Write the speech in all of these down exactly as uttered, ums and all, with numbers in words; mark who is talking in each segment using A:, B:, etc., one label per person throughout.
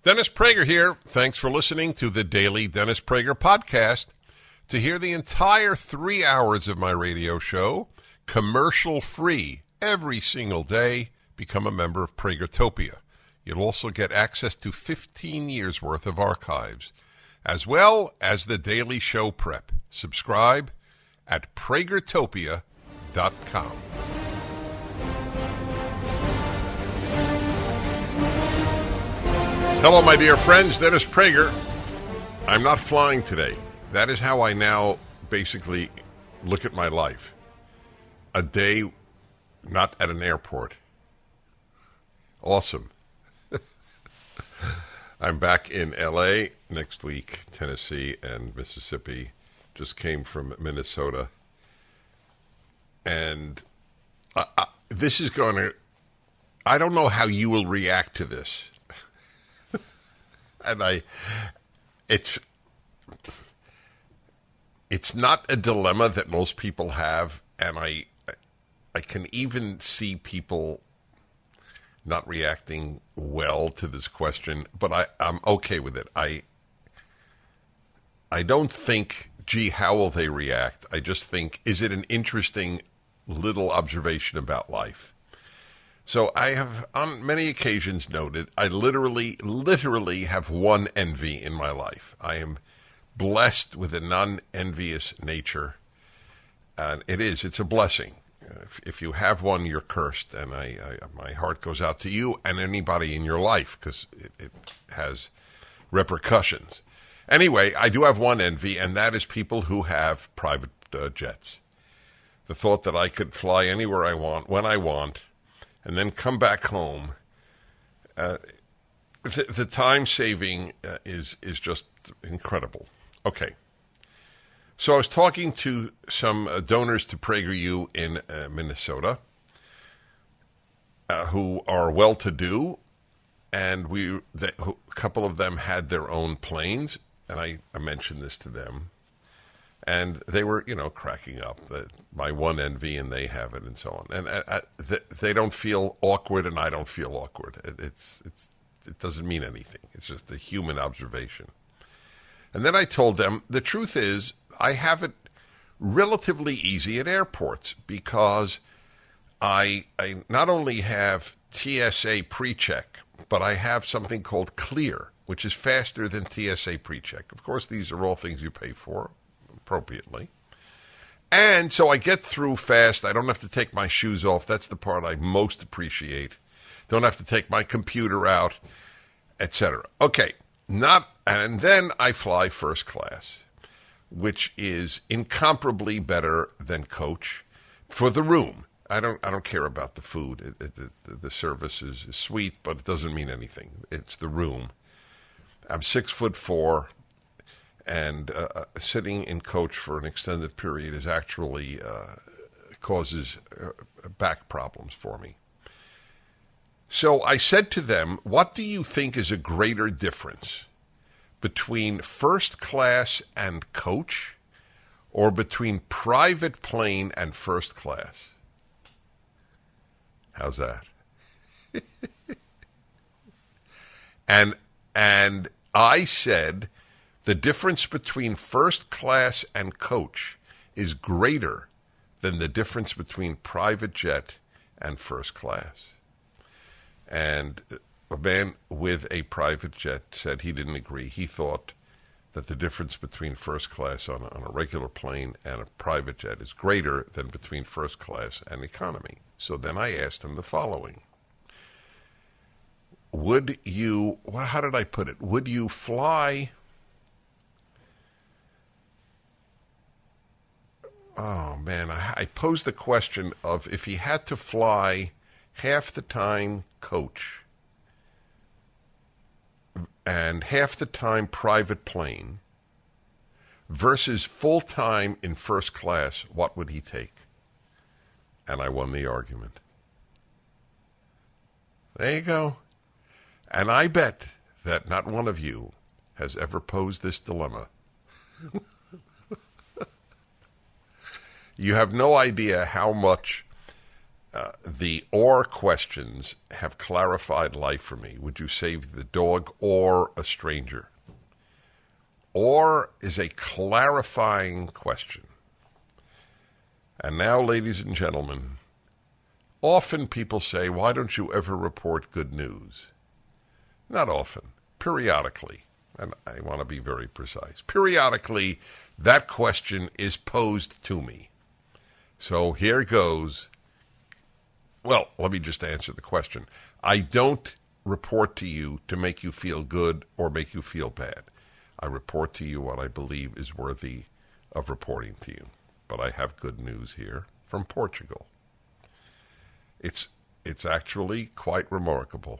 A: Dennis Prager here. Thanks for listening to the Daily Dennis Prager Podcast. To hear the entire three hours of my radio show, commercial-free, every single day, become a member of Pragertopia. You'll also get access to fifteen years' worth of archives, as well as the daily show prep. Subscribe at Pragertopia dot com. Hello, my dear friends. Dennis Prager. I'm not flying today. That is how I now basically look at my life. A day not at an airport. Awesome. I'm back in L A next week. Tennessee and Mississippi. Just came from Minnesota. And I, I, this is going to... I don't know how you will react to this. And I, it's, it's not a dilemma that most people have, and I, I can even see people not reacting well to this question, but I, I'm okay with it. I, I don't think, gee, how will they react? I just think, is it an interesting little observation about life? So I have, on many occasions, noted I literally, literally have one envy in my life. I am blessed with a non-envious nature, and it is, it's a blessing. If, if you have one, you're cursed, and I, I, my heart goes out to you and anybody in your life, because it, it has repercussions. Anyway, I do have one envy, and that is people who have private uh, jets. The thought that I could fly anywhere I want, when I want, and then come back home. Uh, the, the time saving uh, is is just incredible. Okay. So I was talking to some uh, donors to PragerU in uh, Minnesota uh, who are well-to-do, and we they, who, a couple of them had their own planes, and I, I mentioned this to them. And they were, you know, cracking up. That my one envy, and they have it, and so on. And uh, uh, they don't feel awkward, and I don't feel awkward. It, it's it's it doesn't mean anything. It's just a human observation. And then I told them the truth is I have it relatively easy at airports because I I not only have T S A pre-check, but I have something called Clear, which is faster than T S A pre-check. Of course, these are all things you pay for appropriately. And so I get through fast. I don't have to take my shoes off. That's the part I most appreciate. Don't have to take my computer out, et cetera. Okay, not, and then I fly first class, which is incomparably better than coach for the room. I don't I don't care about the food. It, it, the, the service is, is sweet, but it doesn't mean anything. It's the room. I'm six foot four. And uh, sitting in coach for an extended period is actually uh, causes uh, back problems for me. So I said to them, what do you think is a greater difference between first class and coach, or between private plane and first class? How's that? and and I said, the difference between first class and coach is greater than the difference between private jet and first class. And a man with a private jet said he didn't agree. He thought that the difference between first class on a, on a regular plane and a private jet is greater than between first class and economy. So then I asked him the following. Would you, well, how did I put it? Would you fly... Oh, man, I, I posed the question of if he had to fly half the time coach and half the time private plane versus full-time in first class, what would he take? And I won the argument. There you go. And I bet that not one of you has ever posed this dilemma. You have no idea how much uh, the or questions have clarified life for me. Would you save the dog or a stranger? Or is a clarifying question. And now, ladies and gentlemen, often people say, why don't you ever report good news? Not often. Periodically. And I want to be very precise. Periodically, that question is posed to me. So here goes. Well, let me just answer the question. I don't report to you to make you feel good or make you feel bad. I report to you what I believe is worthy of reporting to you. But I have good news here from Portugal. It's it's actually quite remarkable.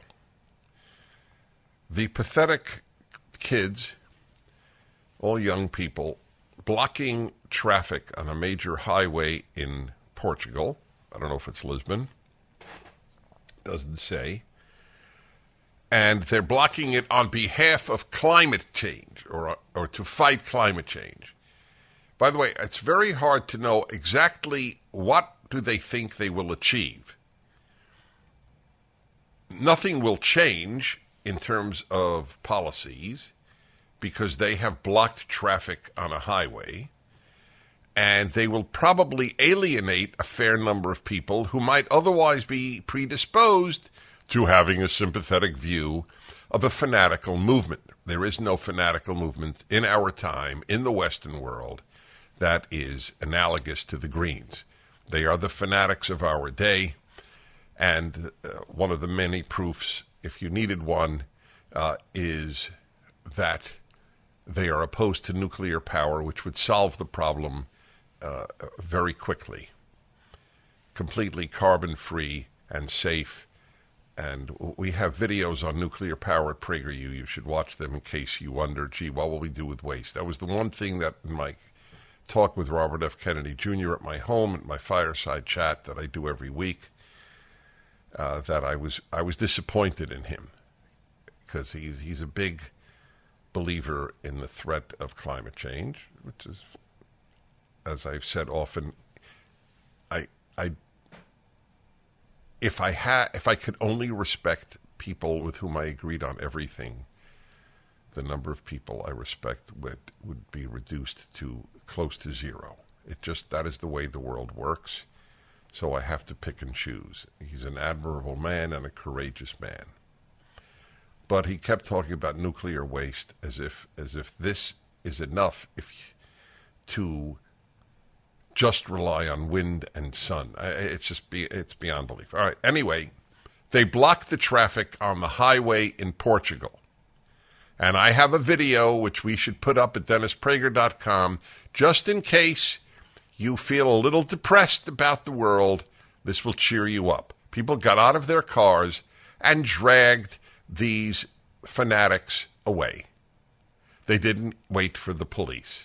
A: The pathetic kids, all young people, blocking traffic on a major highway in Portugal. I don't know if it's Lisbon. Doesn't say. And they're blocking it on behalf of climate change or or to fight climate change. By the way, it's very hard to know exactly what do they think they will achieve. Nothing will change in terms of policies because they have blocked traffic on a highway, and they will probably alienate a fair number of people who might otherwise be predisposed to having a sympathetic view of a fanatical movement. There is no fanatical movement in our time, in the Western world, that is analogous to the Greens. They are the fanatics of our day, and uh, one of the many proofs, if you needed one, uh, is that they are opposed to nuclear power, which would solve the problem uh, very quickly. Completely carbon-free and safe. And we have videos on nuclear power at PragerU. You should watch them in case you wonder, gee, what will we do with waste? That was the one thing that in my talk with Robert F. Kennedy Junior at my home, at my fireside chat that I do every week, uh, that I was I was disappointed in him because he's, he's a big believer in the threat of climate change, which is, as I've said often, I I if I had if I could only respect people with whom I agreed on everything, the number of people I respect would would be reduced to close to zero. It just that is the way the world works. So I have to pick and choose. He's an admirable man and a courageous man. But he kept talking about nuclear waste as if as if this is enough if to just rely on wind and sun. It's just be it's beyond belief. All right. Anyway, they blocked the traffic on the highway in Portugal. And I have a video which we should put up at dennis prager dot com just in case you feel a little depressed about the world. This will cheer you up. People got out of their cars and dragged these fanatics away. They didn't wait for the police.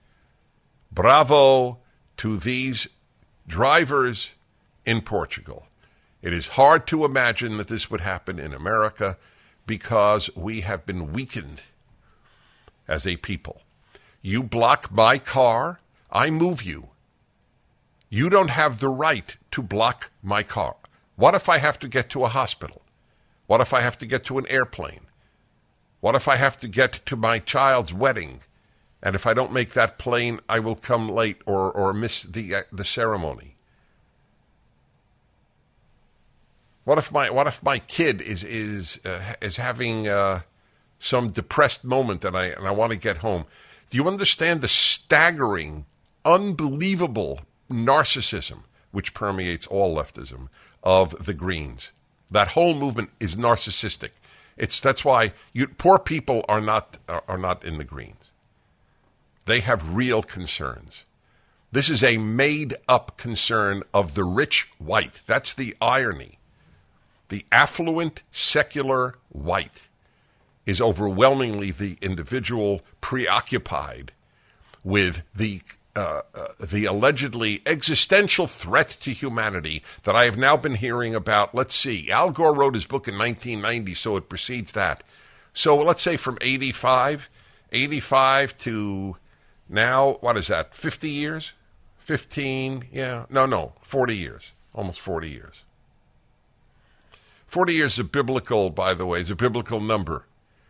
A: Bravo to these drivers in Portugal. It is hard to imagine that this would happen in America because we have been weakened as a people. You block my car, I move you. You don't have the right to block my car. What if I have to get to a hospital? What if I have to get to an airplane? What if I have to get to my child's wedding? And if I don't make that plane, I will come late or, or miss the uh, the ceremony. What if my what if my kid is is uh, is having uh, some depressed moment and I and I want to get home? Do you understand the staggering, unbelievable narcissism which permeates all leftism of the Greens? That whole movement is narcissistic. It's that's why you poor people are not are, are not in the Greens. They have real concerns. This is a made-up concern of the rich white. That's the irony. The affluent, secular white is overwhelmingly the individual preoccupied with the uh, uh, the allegedly existential threat to humanity that I have now been hearing about. Let's see. Al Gore wrote his book in nineteen ninety, so it precedes that. So let's say from eighty-five, eighty-five to now, what is that, fifty years? fifteen, yeah, no, no, forty years, almost forty years. forty years is a biblical, by the way, is a biblical number.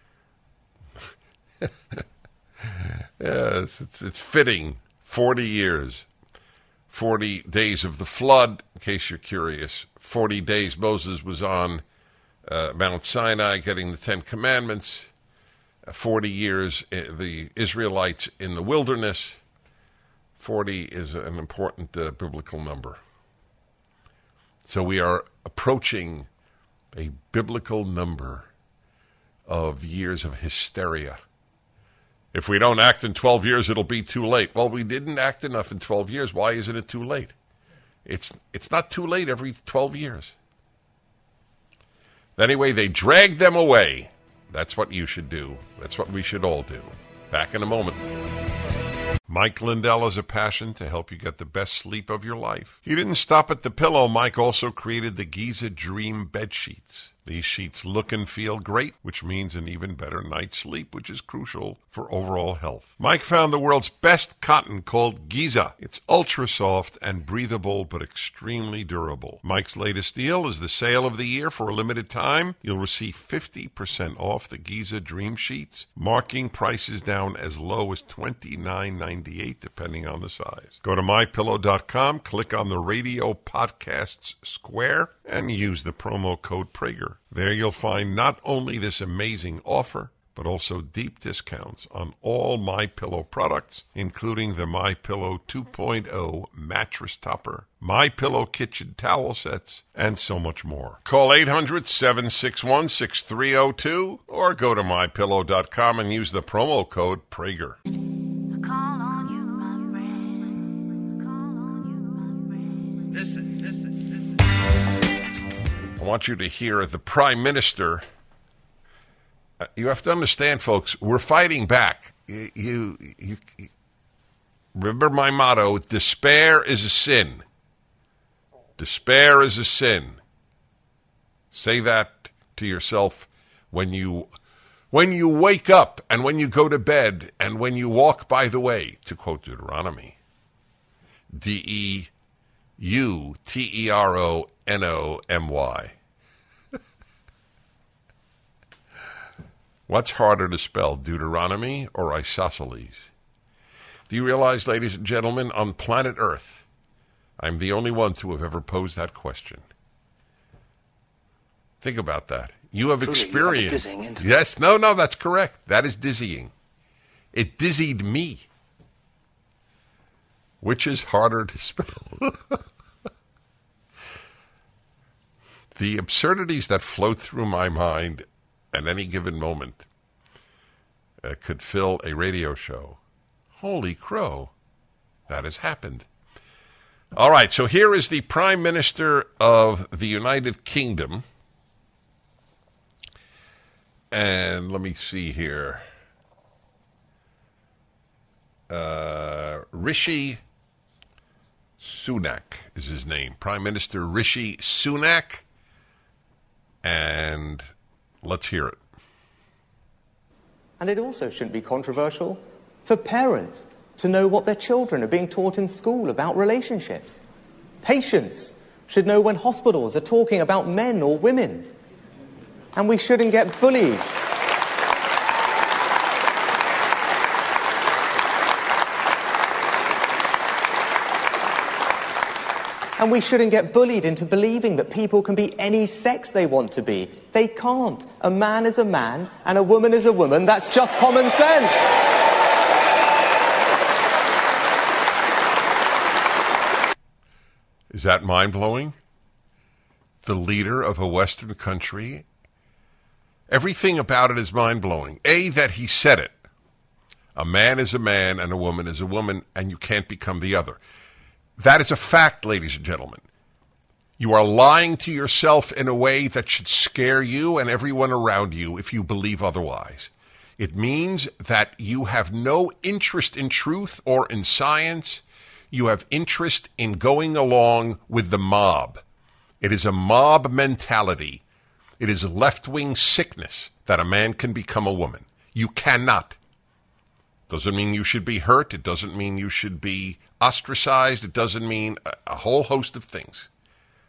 A: Yes, it's, it's fitting. forty years. forty days of the flood, in case you're curious. forty days Moses was on uh, Mount Sinai getting the Ten Commandments. Uh, forty years uh, the Israelites in the wilderness. forty is an important uh, biblical number. So we are approaching a biblical number of years of hysteria. If we don't act in twelve years, it'll be too late. Well, we didn't act enough in twelve years. Why isn't it too late? It's it's not too late every twelve years. Anyway, they dragged them away. That's what you should do. That's what we should all do. Back in a moment. Mike Lindell has a passion to help you get the best sleep of your life. He didn't stop at the pillow. Mike also created the Giza Dream bed sheets. These sheets look and feel great, which means an even better night's sleep, which is crucial for overall health. Mike found the world's best cotton called Giza. It's ultra soft and breathable, but extremely durable. Mike's latest deal is the sale of the year. For a limited time, you'll receive fifty percent off the Giza Dream sheets, marking prices down as low as twenty-nine ninety-eight, depending on the size. Go to my pillow dot com, click on the radio podcasts square, and use the promo code Prager. There you'll find not only this amazing offer, but also deep discounts on all MyPillow products, including the MyPillow two point oh mattress topper, MyPillow kitchen towel sets, and so much more. Call eight hundred, seven six one, six three zero two or go to my pillow dot com and use the promo code Prager. I want you to hear the Prime Minister. Uh, you have to understand, folks, we're fighting back. You, you, you, you remember my motto, despair is a sin. Despair is a sin. Say that to yourself when you when you wake up and when you go to bed and when you walk by the way, to quote Deuteronomy. D E U T E R O N O M Y. What's harder to spell, Deuteronomy or isosceles? Do you realize, ladies and gentlemen, on planet Earth, I'm the only one to have ever posed that question. Think about that. You have Truly, experienced. You have yes, no, no, that's correct. That is dizzying. It dizzied me. Which is harder to spell? The absurdities that float through my mind at any given moment uh, could fill a radio show. Holy crow, that has happened. All right, so here is the Prime Minister of the United Kingdom. And let me see here. Uh, Rishi Sunak is his name. Prime Minister Rishi Sunak. And let's hear it.
B: And it also shouldn't be controversial for parents to know what their children are being taught in school about relationships. Patients should know when hospitals are talking about men or women. And we shouldn't get bullied. And we shouldn't get bullied into believing that people can be any sex they want to be. They can't. A man is a man and a woman is a woman. That's just common sense.
A: Is that mind-blowing? The leader of a Western country? Everything about it is mind-blowing. A, that he said it. A man is a man and a woman is a woman, and you can't become the other. That is a fact, ladies and gentlemen. You are lying to yourself in a way that should scare you and everyone around you if you believe otherwise. It means that you have no interest in truth or in science. You have interest in going along with the mob. It is a mob mentality. It is left-wing sickness that a man can become a woman. You cannot. Doesn't mean you should be hurt. It doesn't mean you should be ostracized. It doesn't mean a, a whole host of things.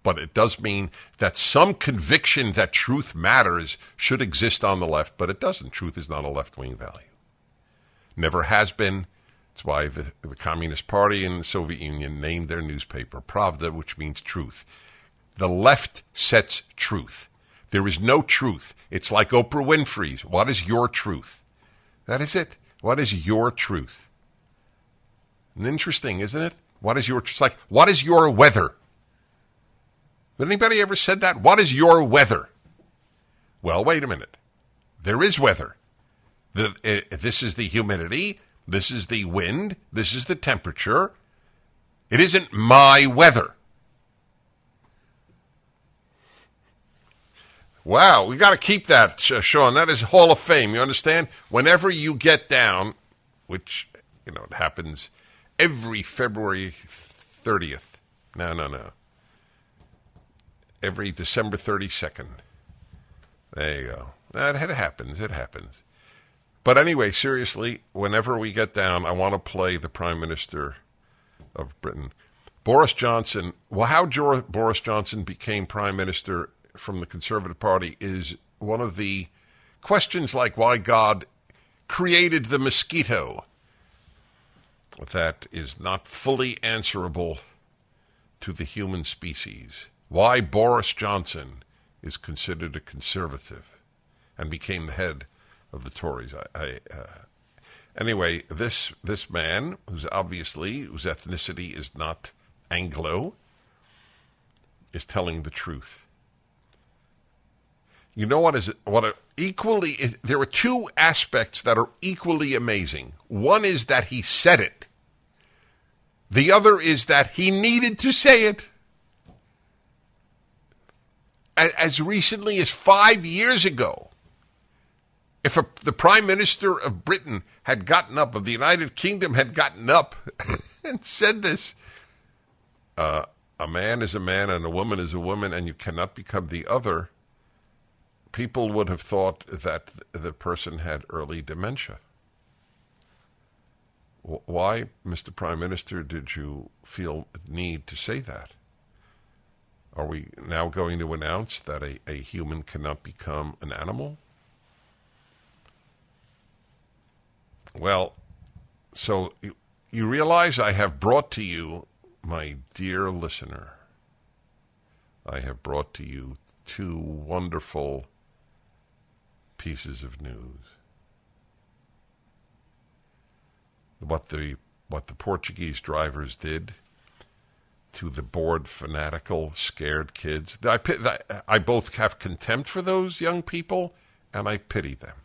A: but it does mean that some conviction that truth matters should exist on the left, but it doesn't. Truth is not a left-wing value. Never has been. That's why the, the Communist Party in the Soviet Union named their newspaper Pravda, which means truth. The left sets truth. There is no truth. It's like Oprah Winfrey's. What is your truth? That is it. What is your truth? And interesting, isn't it? What is your truth? It's like, what is your weather? Has anybody ever said that? What is your weather? Well, wait a minute. There is weather. The, uh, this is the humidity. This is the wind. This is the temperature. It isn't my weather. Wow, we got to keep that, uh, Sean. That is Hall of Fame. You understand? Whenever you get down, which, you know, it happens every February thirtieth. No, no, no. Every December thirty-second. There you go. That it happens. It happens. But anyway, seriously, whenever we get down, I want to play the Prime Minister of Britain. Boris Johnson, well, how jo- Boris Johnson became Prime Minister from the Conservative Party is one of the questions like why God created the mosquito that is not fully answerable to the human species. Why Boris Johnson is considered a conservative and became the head of the Tories. I, I, uh, anyway, this this man, who's obviously, whose ethnicity is not Anglo, is telling the truth. You know what is what are equally, there are two aspects that are equally amazing. One is that he said it. The other is that he needed to say it. As recently as five years ago, if a, the Prime Minister of Britain had gotten up, of the United Kingdom had gotten up and said this, uh, a man is a man and a woman is a woman and you cannot become the other, people would have thought that the person had early dementia. Why, Mister Prime Minister, did you feel a need to say that? Are we now going to announce that a, a human cannot become an animal? Well, so you, you realize I have brought to you, my dear listener, I have brought to you two wonderful pieces of news. What the what the Portuguese drivers did to the bored, fanatical, scared kids. I, I both have contempt for those young people, and I pity them.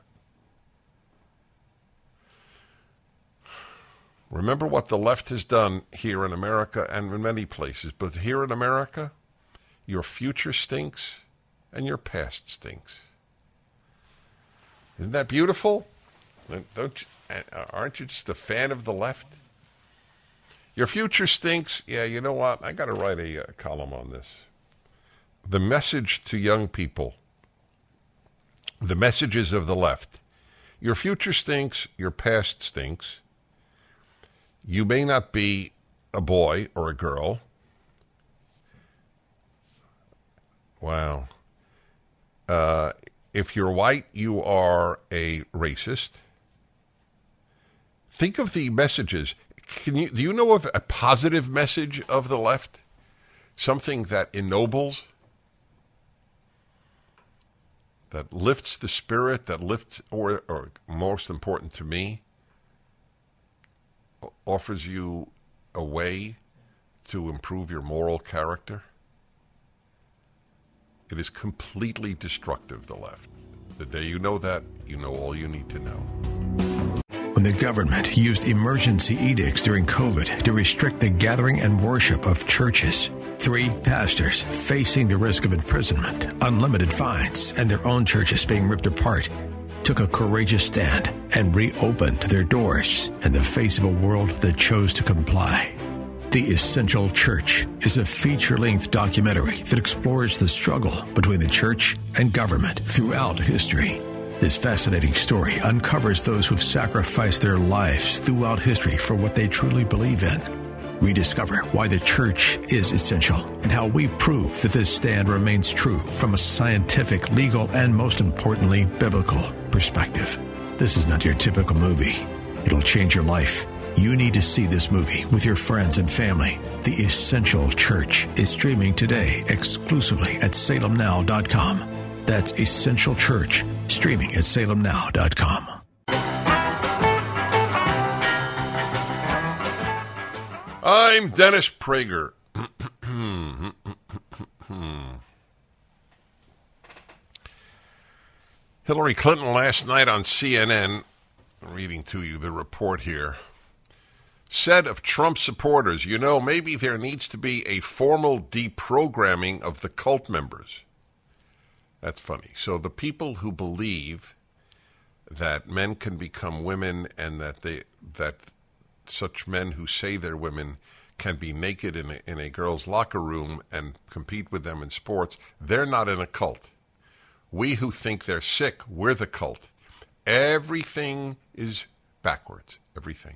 A: Remember what the left has done here in America and in many places, but here in America, your future stinks and your past stinks. Isn't that beautiful? Don't you, aren't you just a fan of the left? Your future stinks. Yeah, you know what? I got to write a, a column on this. The message to young people. The messages of the left. Your future stinks. Your past stinks. You may not be a boy or a girl. Wow. Uh, if you're white, you are a racist. Think of the messages. Can you, do you know of a positive message of the left? Something that ennobles, that lifts the spirit, that lifts, or, or most important to me, offers you a way to improve your moral character? It is completely destructive, the left. The day you know that, you know all you need to know.
C: When the government used emergency edicts during COVID to restrict the gathering and worship of churches, three pastors facing the risk of imprisonment, unlimited fines, and their own churches being ripped apart, took a courageous stand and reopened their doors in the face of a world that chose to comply. The Essential Church is a feature-length documentary that explores the struggle between the church and government throughout history. This fascinating story uncovers those who've sacrificed their lives throughout history for what they truly believe in. Rediscover why the church is essential and how we prove that this stand remains true from a scientific, legal, and most importantly, biblical perspective. This is not your typical movie. It'll change your life. You need to see this movie with your friends and family. The Essential Church is streaming today exclusively at salem now dot com. That's Essential Church, streaming at salem now dot com.
A: I'm Dennis Prager. Hillary Clinton last night on C N N, reading to you the report here, said of Trump supporters, you know, maybe there needs to be a formal deprogramming of the cult members. That's funny. So the people who believe that men can become women and that they that such men who say they're women can be naked in a, in a girl's locker room and compete with them in sports, they're not in a cult. We who think they're sick, we're the cult. Everything is backwards. Everything.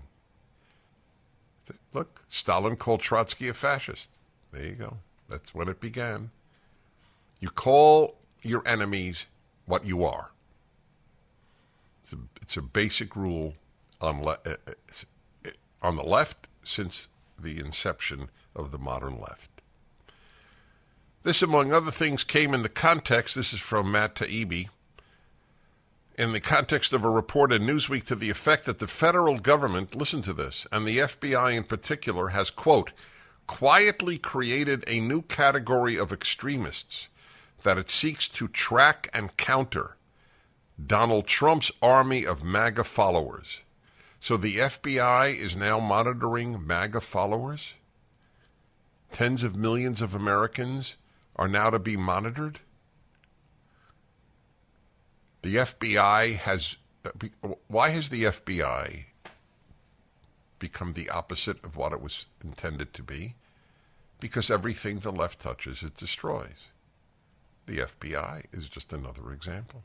A: Look, Stalin called Trotsky a fascist. There you go. That's when it began. You call your enemies what you are. It's a, it's a basic rule on le- on the left since the inception of the modern left. This, among other things, came in the context, this is from Matt Taibbi, in the context of a report in Newsweek to the effect that the federal government, listen to this, and the F B I in particular, has, quote, quietly created a new category of extremists that it seeks to track and counter: Donald Trump's army of MAGA followers. So the F B I is now monitoring MAGA followers? Tens of millions of Americans are now to be monitored? The F B I has... Why has the F B I become the opposite of what it was intended to be? Because everything the left touches, it destroys. The F B I is just another example.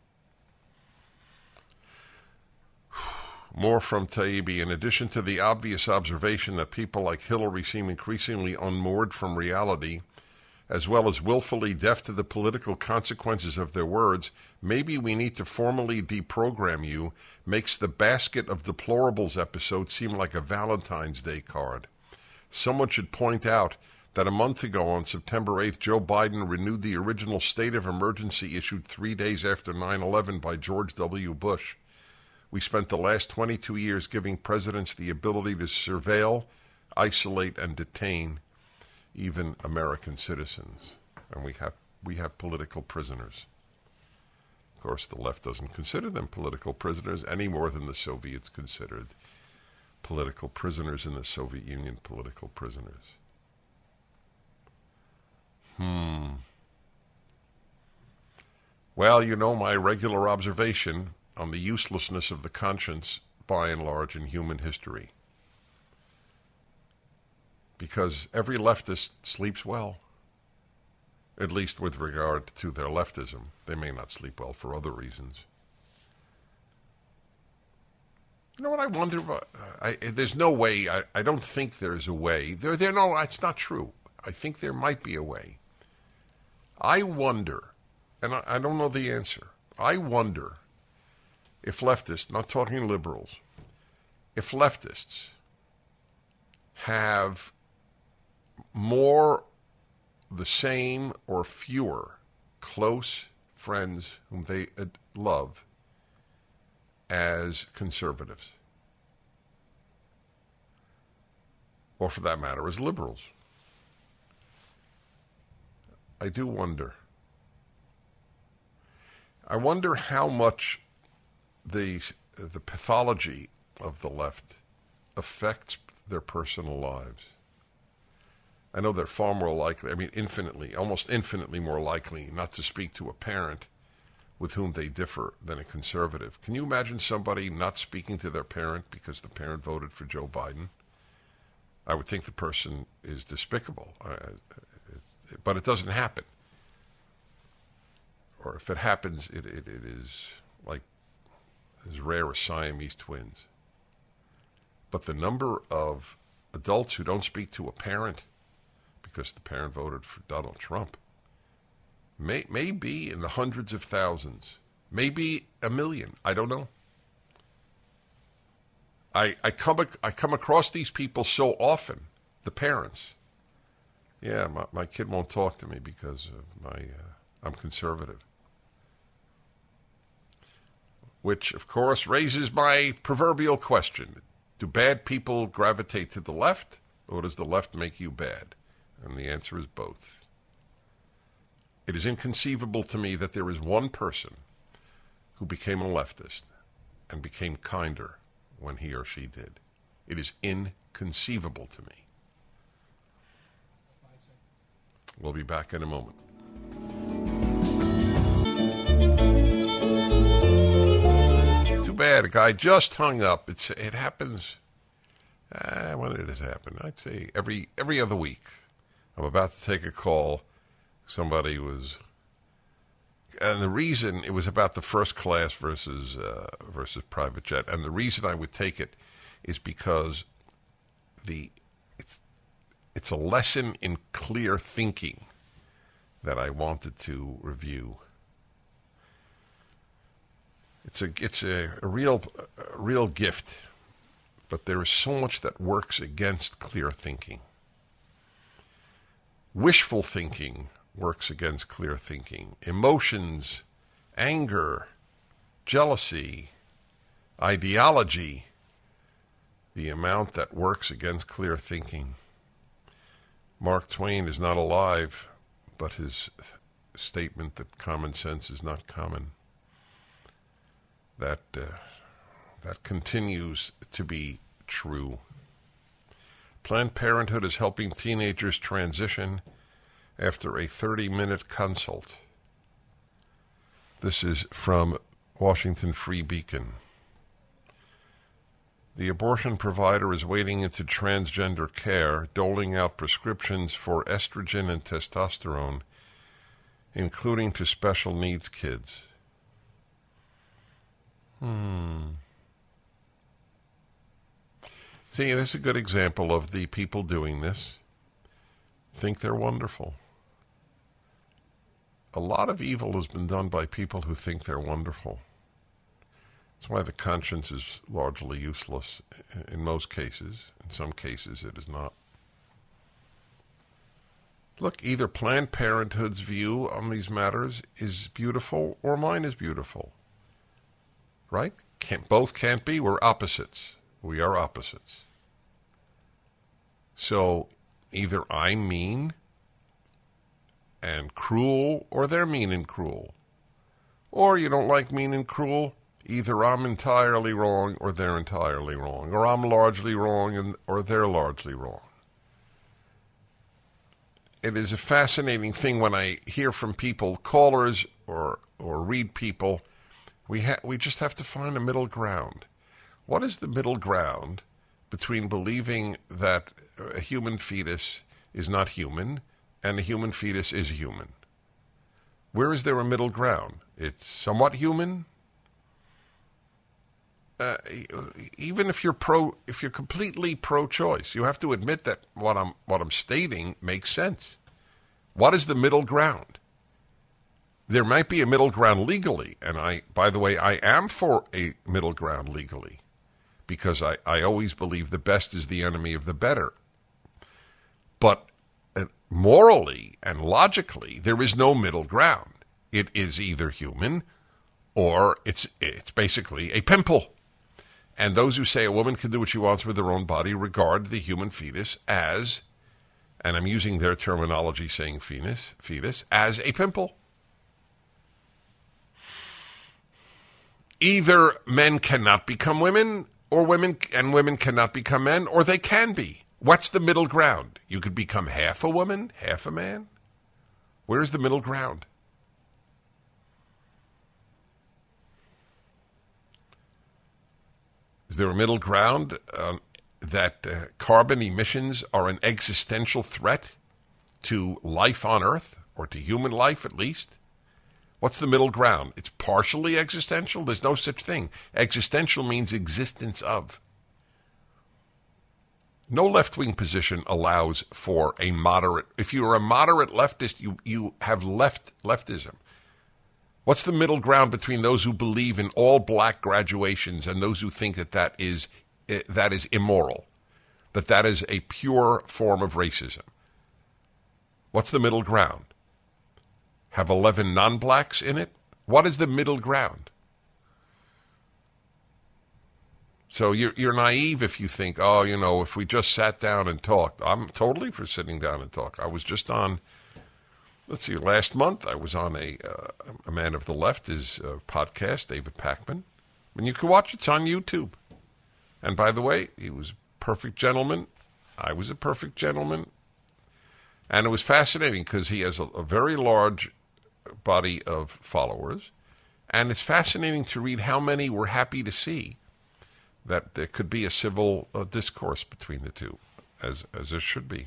A: More from Taibbi. In addition to the obvious observation that people like Hillary seem increasingly unmoored from reality, as well as willfully deaf to the political consequences of their words, maybe we need to formally deprogram you, makes the basket of deplorables episode seem like a Valentine's Day card. Someone should point out that a month ago, on September eighth, Joe Biden renewed the original state of emergency issued three days after nine eleven by George W. Bush. We spent the last twenty-two years giving presidents the ability to surveil, isolate, and detain even American citizens. And we have we have political prisoners. Of course, the left doesn't consider them political prisoners any more than the Soviets considered political prisoners in the Soviet Union political prisoners. Hmm. Well, you know my regular observation on the uselessness of the conscience, by and large, in human history. Because every leftist sleeps well, at least with regard to their leftism. They may not sleep well for other reasons. You know what I wonder about? I, there's no way, I, I don't think there's a way. There, there, no, it's not true. I think there might be a way. I wonder, and I, I don't know the answer, I wonder if leftists, not talking liberals, if leftists have more, the same, or fewer close friends whom they love as conservatives, or for that matter, as liberals. I do wonder. I wonder how much the the pathology of the left affects their personal lives. I know they're far more likely, I mean infinitely, almost infinitely more likely not to speak to a parent with whom they differ than a conservative. Can you imagine somebody not speaking to their parent because the parent voted for Joe Biden? I would think the person is despicable, uh, it, but it doesn't happen. Or if it happens, it, it, it is like as rare as Siamese twins. But the number of adults who don't speak to a parent because the parent voted for Donald Trump may, may be in the hundreds of thousands, maybe a million. I don't know. I, I come I come across these people so often, the parents. Yeah, my, my kid won't talk to me because of my uh, I'm conservative. Which, of course, raises my proverbial question. Do bad people gravitate to the left, or does the left make you bad? And the answer is both. It is inconceivable to me that there is one person who became a leftist and became kinder when he or she did. It is inconceivable to me. We'll be back in a moment. Too bad. A guy just hung up. It's It happens, uh, when did it happen? I'd say every every other week. I'm about to take a call. Somebody was, and the reason, it was about the first class versus uh, versus private jet, and the reason I would take it is because the it's it's a lesson in clear thinking that I wanted to review. It's a it's a, a real a real gift, but there is so much that works against clear thinking. Wishful thinking works against clear thinking. Emotions, anger, jealousy, ideology, the amount that works against clear thinking. Mark Twain is not alive, but his statement that common sense is not common, that uh, that continues to be true. Planned Parenthood is helping teenagers transition after a thirty-minute consult. This is from Washington Free Beacon. The abortion provider is wading into transgender care, doling out prescriptions for estrogen and testosterone, including to special needs kids. Hmm. See, this is a good example of the people doing this think they're wonderful. A lot of evil has been done by people who think they're wonderful. That's why the conscience is largely useless in most cases. In some cases, it is not. Look, either Planned Parenthood's view on these matters is beautiful or mine is beautiful. Right? Can't, both can't be. We're opposites. We are opposites. So either I'm mean and cruel, or they're mean and cruel. Or you don't like mean and cruel, either I'm entirely wrong or they're entirely wrong. Or I'm largely wrong and or they're largely wrong. It is a fascinating thing when I hear from people, callers or or read people, we ha- we just have to find a middle ground. What is the middle ground between believing that a human fetus is not human and a human fetus is human? Where is there a middle ground? It's somewhat human. Uh, even if you're pro, if you're completely pro-choice, you have to admit that what I'm what I'm stating makes sense. What is the middle ground? There might be a middle ground legally, and I, by the way, I am for a middle ground legally, because I, I always believe the best is the enemy of the better. But uh, morally and logically, there is no middle ground. It is either human or it's it's basically a pimple. And those who say a woman can do what she wants with her own body regard the human fetus as, and I'm using their terminology saying fetus, fetus, as a pimple. Either men cannot become women, or women and women cannot become men, or they can be. What's the middle ground? You could become half a woman, half a man? Where's the middle ground? Is there a middle ground uh, that uh, carbon emissions are an existential threat to life on Earth, or to human life at least? What's the middle ground? It's partially existential? There's no such thing. Existential means existence of. No left-wing position allows for a moderate. If you're a moderate leftist, you, you have left leftism. What's the middle ground between those who believe in all black graduations and those who think that that is, that is immoral, that that is a pure form of racism? What's the middle ground? Have eleven non-blacks in it? What is the middle ground? So you're, you're naive if you think, oh, you know, if we just sat down and talked. I'm totally for sitting down and talk. I was just on, let's see, last month I was on a uh, a Man of the Left, his uh, podcast, David Pakman. And you can watch it. It's on YouTube. And by the way, he was a perfect gentleman. I was a perfect gentleman. And it was fascinating because he has a, a very large body of followers. And it's fascinating to read how many were happy to see that there could be a civil uh, discourse between the two, as as there should be.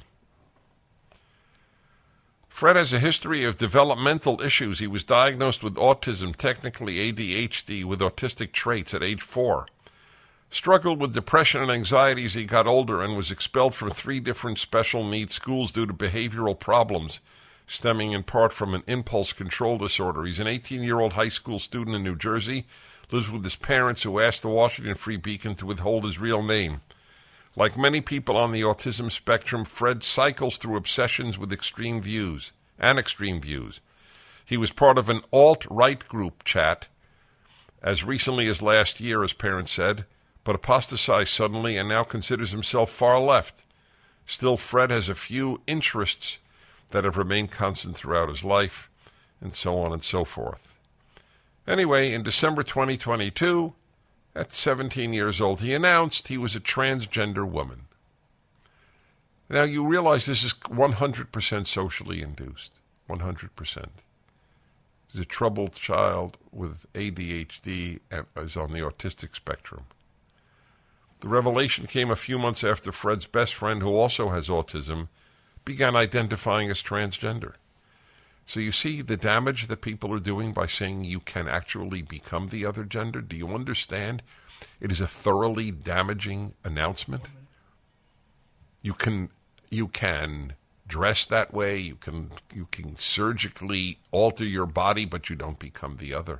A: Fred has a history of developmental issues. He was diagnosed with autism, technically A D H D, with autistic traits at age four. Struggled with depression and anxiety as he got older and was expelled from three different special needs schools due to behavioral problems, stemming in part from an impulse control disorder. He's an eighteen-year-old high school student in New Jersey, lives with his parents who asked the Washington Free Beacon to withhold his real name. Like many people on the autism spectrum, Fred cycles through obsessions with extreme views and extreme views. He was part of an alt-right group chat as recently as last year, his parents said, but apostatized suddenly and now considers himself far left. Still, Fred has a few interests that have remained constant throughout his life, and so on and so forth. Anyway, in December twenty twenty-two, at seventeen years old, he announced he was a transgender woman. Now, you realize this is one hundred percent socially induced. one hundred percent. He's a troubled child with A D H D and is on the autistic spectrum. The revelation came a few months after Fred's best friend, who also has autism, began identifying as transgender. So you see the damage that people are doing by saying you can actually become the other gender? Do you understand? It is a thoroughly damaging announcement. You can you can dress that way, you can you can surgically alter your body, but you don't become the other.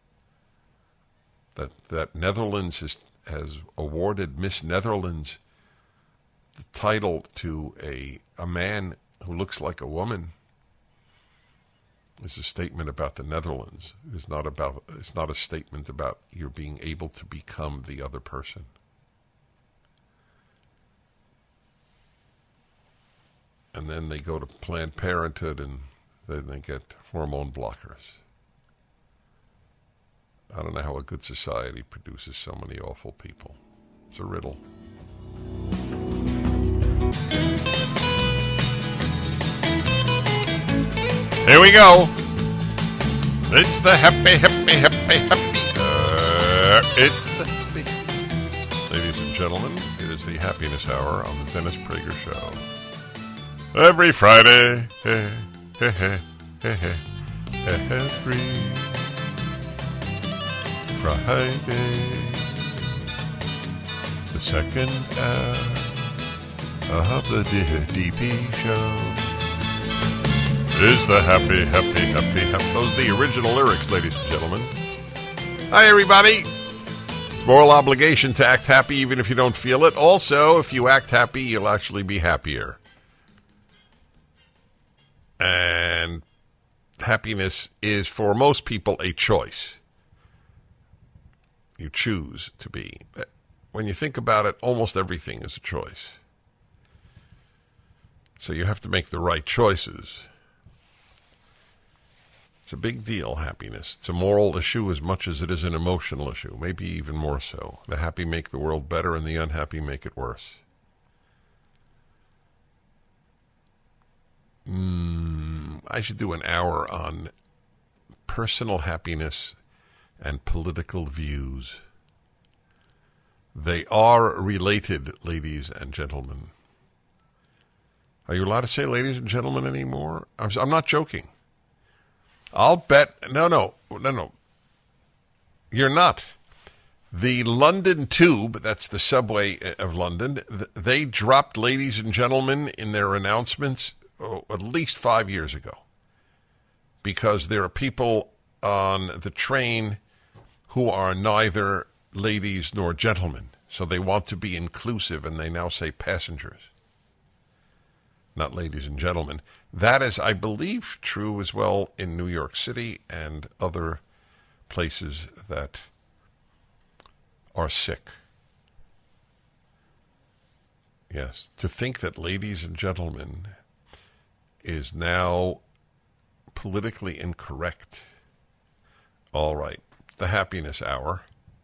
A: That that Netherlands has has awarded Miss Netherlands the title to a a man who looks like a woman. It's a statement about the Netherlands. It's not about. It's not a statement about your being able to become the other person. And then they go to Planned Parenthood, and then they get hormone blockers. I don't know how a good society produces so many awful people. It's a riddle. Here we go. It's the happy, happy, happy, happy. Uh, it's the happy. Ladies and gentlemen, it is the Happiness Hour on the Dennis Prager Show. Every Friday, hey, hey, hey, hey, hey, every Friday, the second hour of the D P Show. Is the happy, happy, happy, happy. Those are the original lyrics, ladies and gentlemen. Hi, everybody. It's moral obligation to act happy even if you don't feel it. Also, if you act happy, you'll actually be happier. And happiness is, for most people, a choice. You choose to be. When you think about it, almost everything is a choice. So you have to make the right choices. It's a big deal, happiness. It's a moral issue as much as it is an emotional issue, maybe even more so. The happy make the world better, and the unhappy make it worse. Mm, I should do an hour on personal happiness and political views. They are related, ladies and gentlemen. Are you allowed to say ladies and gentlemen anymore? I'm, I'm not joking. I'll bet, no, no, no, no. You're not. The London Tube, that's the subway of London, they dropped ladies and gentlemen in their announcements oh, at least five years ago because there are people on the train who are neither ladies nor gentlemen. So they want to be inclusive, and they now say passengers, not ladies and gentlemen. That is, I believe, true as well in New York City and other places that are sick. Yes, to think that ladies and gentlemen is now politically incorrect. All right, the happiness hour.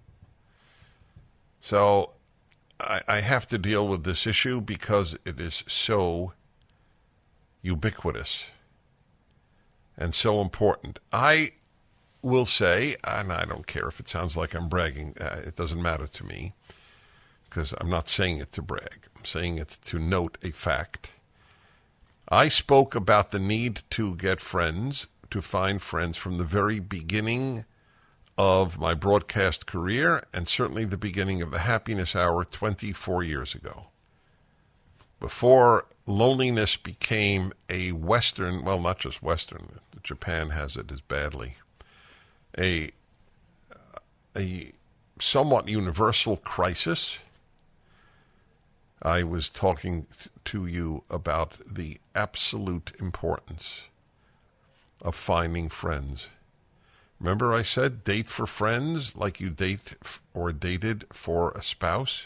A: So I, I have to deal with this issue because it is so ubiquitous and so important. I will say, and I don't care if it sounds like I'm bragging, uh, it doesn't matter to me because I'm not saying it to brag. I'm saying it to note a fact. I spoke about the need to get friends, to find friends from the very beginning of my broadcast career and certainly the beginning of the Happiness Hour twenty-four years ago. Before loneliness became a Western, well, not just Western, Japan has it as badly, a, a somewhat universal crisis. I was talking to you about the absolute importance of finding friends. Remember I said date for friends like you date or dated for a spouse?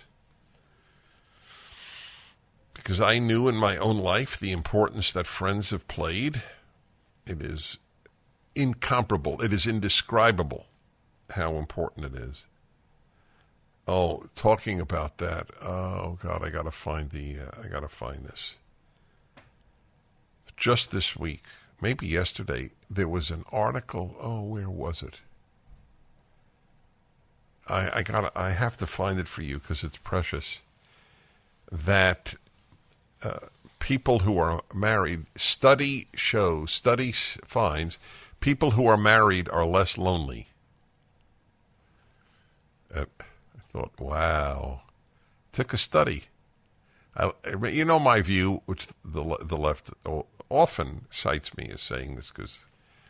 A: Because I knew in my own life the importance that friends have played. It is incomparable. It is indescribable how important it is. Oh, talking about that. Oh God, I gotta find the. Uh, I gotta find this. Just this week, maybe yesterday, there was an article. Oh, where was it? I I gotta. I have to find it for you because it's precious. That uh, people who are married, study shows, study finds, people who are married are less lonely. Uh, Thought, wow, took a study. I, you know my view, which the the left often cites me as saying this because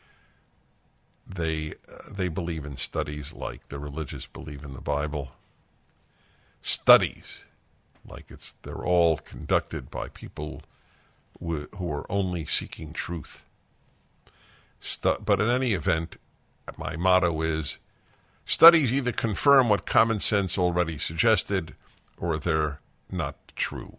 A: they uh, they believe in studies like the religious believe in the Bible. Studies, like it's they're all conducted by people who, who are only seeking truth. Stu- but in any event, my motto is, studies either confirm what common sense already suggested, or they're not true.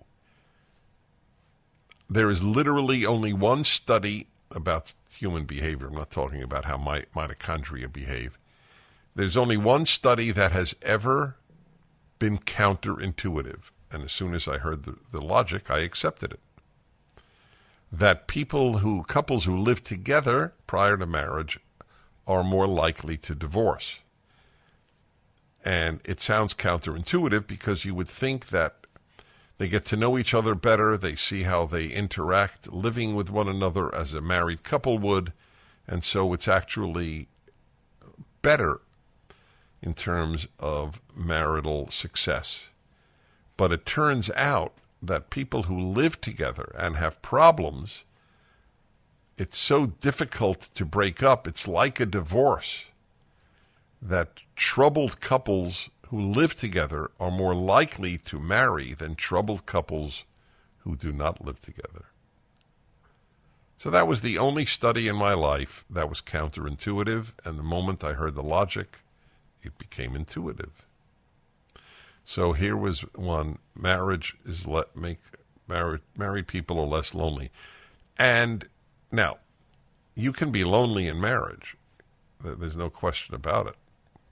A: There is literally only one study about human behavior. I'm not talking about how my mitochondria behave. There's only one study that has ever been counterintuitive. And as soon as I heard the, the logic, I accepted it. That people who, couples who live together prior to marriage are more likely to divorce. And it sounds counterintuitive because you would think that they get to know each other better, they see how they interact living with one another as a married couple would, and so it's actually better in terms of marital success. But it turns out that people who live together and have problems, it's so difficult to break up, it's like a divorce. That troubled couples who live together are more likely to marry than troubled couples who do not live together. So that was the only study in my life that was counterintuitive, and the moment I heard the logic, it became intuitive. So here was one: marriage is let make married married people are less lonely, and now you can be lonely in marriage. There's no question about it.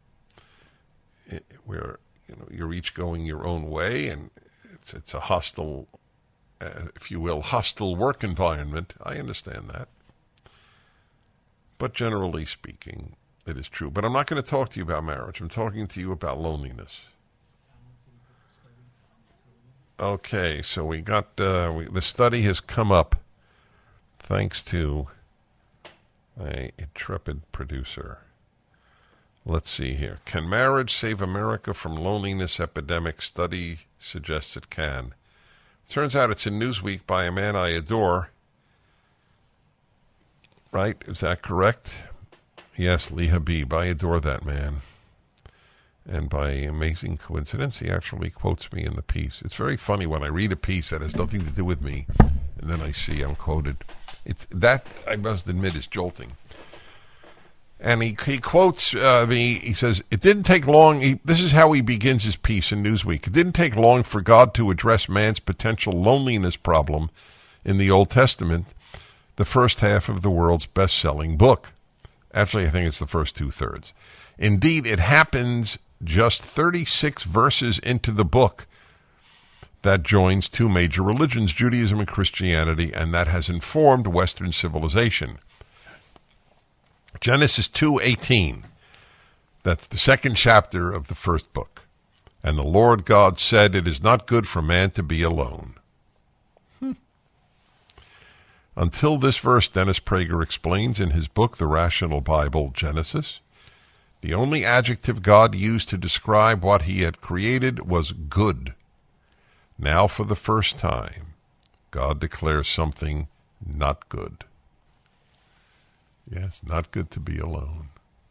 A: Where you know you're each going your own way, and it's it's a hostile, uh, if you will, hostile work environment. I understand that, but generally speaking, it is true. But I'm not going to talk to you about marriage. I'm talking to you about loneliness. Okay, so we got uh, we, the study has come up thanks to an intrepid producer. Let's see here. Can marriage save America from loneliness epidemic? Study suggests it can. Turns out it's in Newsweek by a man I adore. Right? Is that correct? Yes, Lee Habib. I adore that man. And by amazing coincidence, he actually quotes me in the piece. It's very funny when I read a piece that has nothing to do with me, and then I see I'm quoted. It's, that, I must admit, is jolting. And he, he quotes uh, me, he says, it didn't take long, he, this is how he begins his piece in Newsweek. It didn't take long for God to address man's potential loneliness problem in the Old Testament, the first half of the world's best-selling book. Actually, I think it's the first two-thirds. Indeed, it happens just thirty-six verses into the book that joins two major religions, Judaism and Christianity, and that has informed Western civilization. Genesis two eighteen. That's the second chapter of the first book. And the Lord God said, it is not good for man to be alone. Hmm. Until this verse, Dennis Prager explains in his book, The Rational Bible, Genesis, the only adjective God used to describe what he had created was good. Now, for the first time, God declares something not good. Yes, not good to be alone.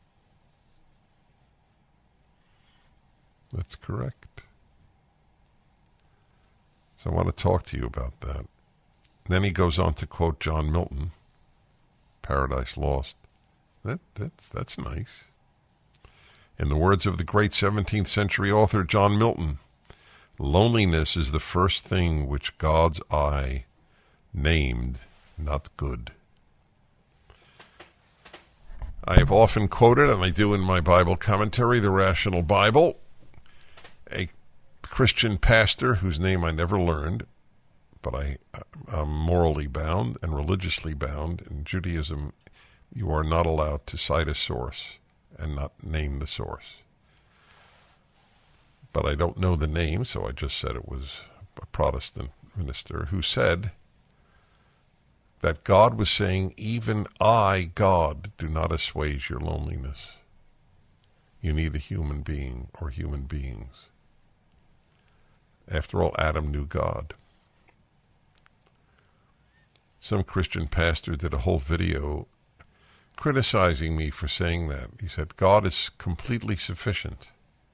A: That's correct. So I want to talk to you about that. Then he goes on to quote John Milton, Paradise Lost. That that's that's nice. In the words of the great seventeenth century author John Milton, loneliness is the first thing which God's eye named not good. I have often quoted, and I do in my Bible commentary, The Rational Bible, a Christian pastor whose name I never learned, but I am morally bound and religiously bound. In Judaism, you are not allowed to cite a source and not name the source. But I don't know the name, so I just said it was a Protestant minister who said that God was saying, even I, God, do not assuage your loneliness. You need a human being or human beings. After all, Adam knew God. Some Christian pastor did a whole video criticizing me for saying that. He said, God is completely sufficient.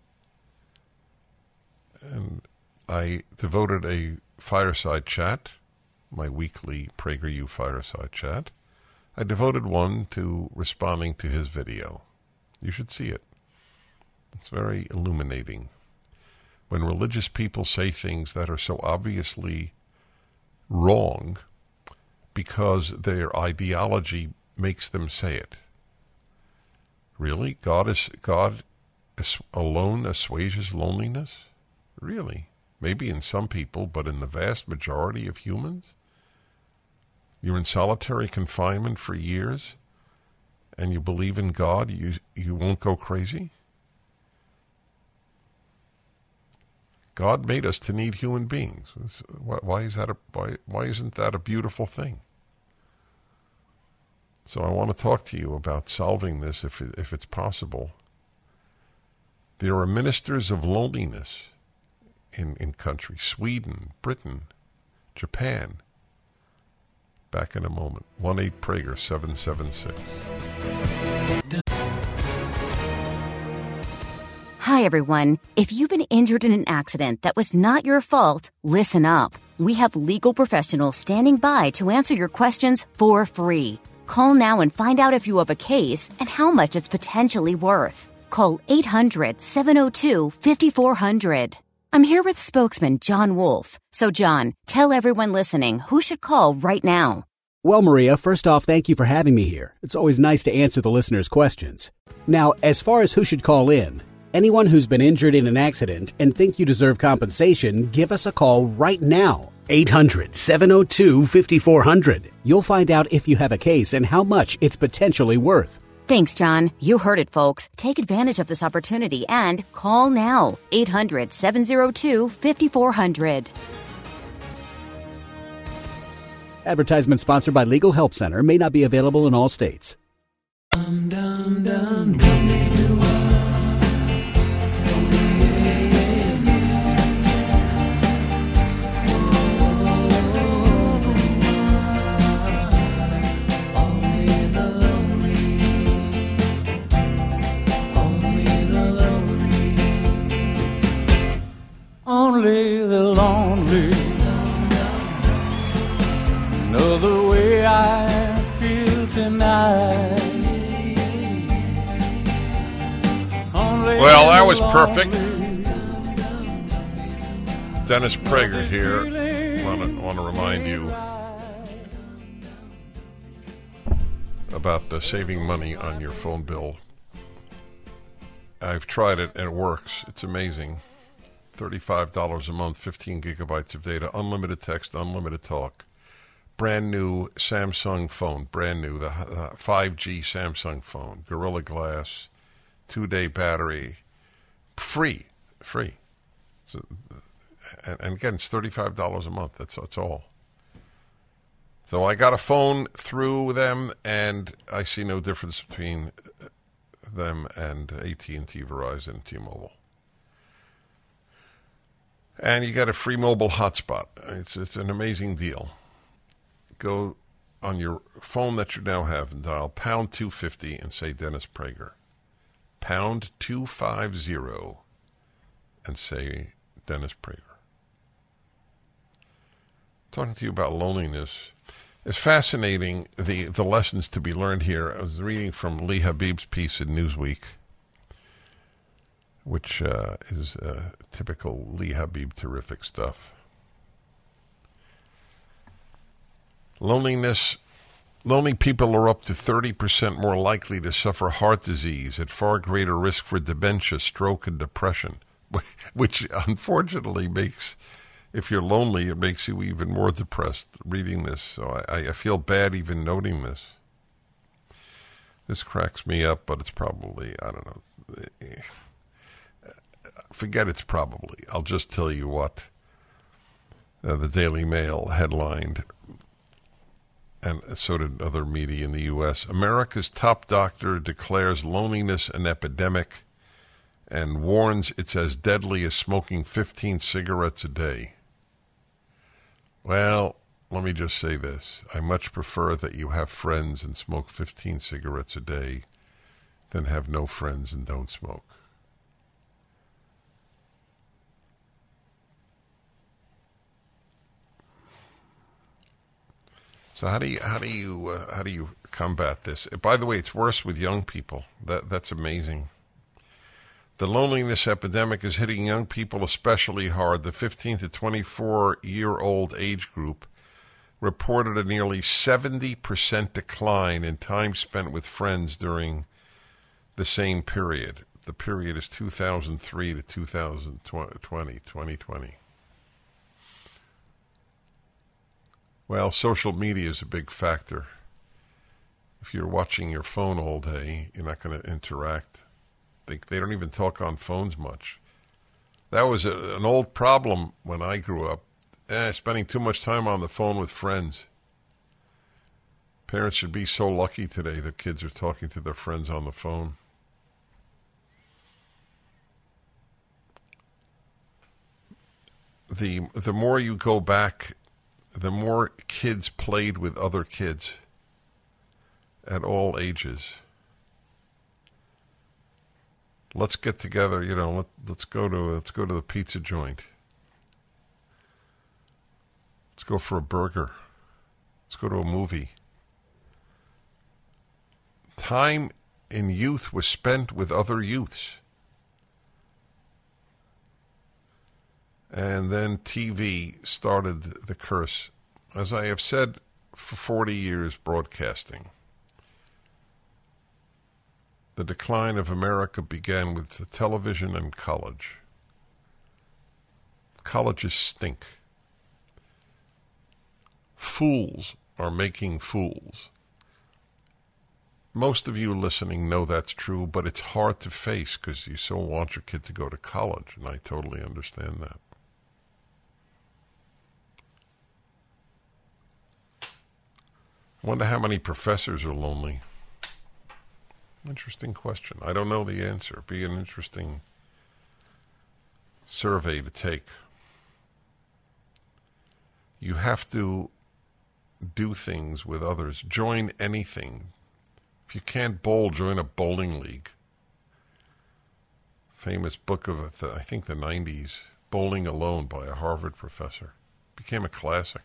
A: And I devoted a fireside chat, my weekly PragerU fireside chat. I devoted one to responding to his video. You should see it. It's very illuminating. When religious people say things that are so obviously wrong because their ideology makes them say it. Really? God is God alone assuages loneliness? Really? Maybe in some people, but in the vast majority of humans? You're in solitary confinement for years, and you believe in God, you you won't go crazy? God made us to need human beings. Why, why is that a, why, why isn't that a beautiful thing? So I want to talk to you about solving this if it, if it's possible. There are ministers of loneliness in, in countries, Sweden, Britain, Japan. Back in a moment. one eight Prager seven seven six.
D: Hi, everyone. If you've been injured in an accident that was not your fault, listen up. We have legal professionals standing by to answer your questions for free. Call now and find out if you have a case and how much it's potentially worth. Call eight hundred, seven oh two, five four zero zero. I'm here with spokesman John Wolf. So, John, tell everyone listening who should call right now.
E: Well, Maria, first off, thank you for having me here. It's always nice to answer the listeners' questions. Now, as far as who should call in, anyone who's been injured in an accident and think you deserve compensation, give us a call right now. eight hundred, seven oh two, five four zero zero. You'll find out if you have a case and how much it's potentially worth.
D: Thanks, John. You heard it, folks. Take advantage of this opportunity and call now. eight hundred, seven oh two, five four zero zero.
E: Advertisement sponsored by Legal Help Center. May not be available in all states.
F: Dum, dum, dum, dum, lonely, the lonely know the way I feel tonight. Only
A: Well, that was
F: the
A: perfect.
F: lonely.
A: Dennis Prager here. Want to want to remind you about uh, saving money on your phone bill. I've tried it and it works. It's amazing. thirty-five dollars a month, fifteen gigabytes of data, unlimited text, unlimited talk. Brand new Samsung phone, brand new, the uh, five G Samsung phone, Gorilla Glass, two-day battery, free, free. So, and, and again, it's thirty-five dollars a month. That's that's all. So I got a phone through them, and I see no difference between them and A T and T, Verizon, T-Mobile. And you got a free mobile hotspot. It's it's an amazing deal. Go on your phone that you now have and dial pound two fifty and say Dennis Prager. Pound two fifty and say Dennis Prager. Talking to you about loneliness. It's fascinating, the, the lessons to be learned here. I was reading from Lee Habib's piece in Newsweek, which uh, is uh, typical Lee Habib, terrific stuff. Loneliness. Lonely people are up to thirty percent more likely to suffer heart disease, at far greater risk for dementia, stroke, and depression, which unfortunately makes, if you're lonely, it makes you even more depressed reading this. So I, I feel bad even noting this. This cracks me up, but it's probably, I don't know. Forget it's probably. I'll just tell you what uh, the Daily Mail headlined, and so did other media in the U S America's top doctor declares loneliness an epidemic and warns it's as deadly as smoking fifteen cigarettes a day. Well, let me just say this. I much prefer that you have friends and smoke fifteen cigarettes a day than have no friends and don't smoke. So how do you how do you uh, how do you combat this? By the way, it's worse with young people. That that's amazing. The loneliness epidemic is hitting young people especially hard. The fifteen to twenty-four year old age group reported a nearly seventy percent decline in time spent with friends during the same period. The period is two thousand three to two thousand twenty, twenty twenty. Well, social media is a big factor. If you're watching your phone all day, you're not going to interact. They, they don't even talk on phones much. That was a, an old problem when I grew up. Eh, spending too much time on the phone with friends. Parents should be so lucky today that kids are talking to their friends on the phone. The the more you go back, the more kids played with other kids at all ages. Let's get together, you know, let, let's go to let's go to the pizza joint. Let's go for a burger. Let's go to a movie. Time in youth was spent with other youths. And then T V started the curse. As I have said for forty years broadcasting, the decline of America began with television and college. Colleges stink. Fools are making fools. Most of you listening know that's true, but it's hard to face because you so want your kid to go to college, and I totally understand that. I wonder how many professors are lonely. Interesting question. I don't know the answer. It'd be an interesting survey to take. You have to do things with others. Join anything. If you can't bowl, join a bowling league. Famous book of, I think, the nineties. Bowling Alone by a Harvard professor. Became a classic.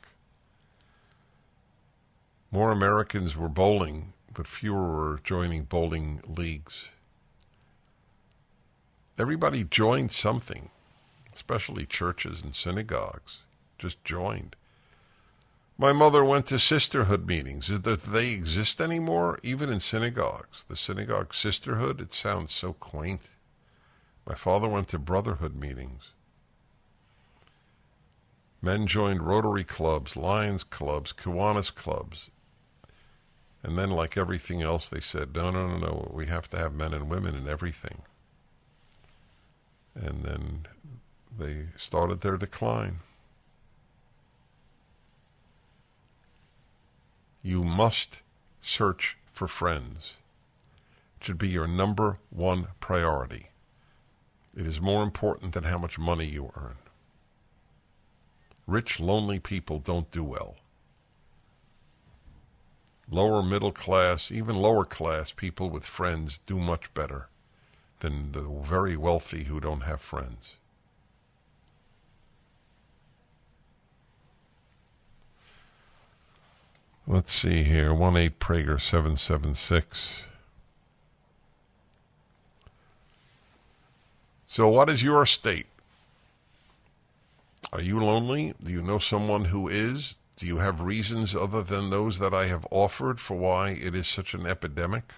A: More Americans were bowling, but fewer were joining bowling leagues. Everybody joined something, especially churches and synagogues. Just joined. My mother went to sisterhood meetings. Do they exist anymore? Even in synagogues. The synagogue sisterhood, it sounds so quaint. My father went to brotherhood meetings. Men joined Rotary clubs, Lions clubs, Kiwanis clubs. And then, like everything else, they said, no, no, no, no, we have to have men and women in everything. And then they started their decline. You must search for friends. It should be your number one priority. It is more important than how much money you earn. Rich, lonely people don't do well. Lower middle class, even lower class people with friends do much better than the very wealthy who don't have friends. Let's see here. one eight Prager seven seven six. So what is your state? Are you lonely? Do you know someone who is? Do you have reasons other than those that I have offered for why it is such an epidemic?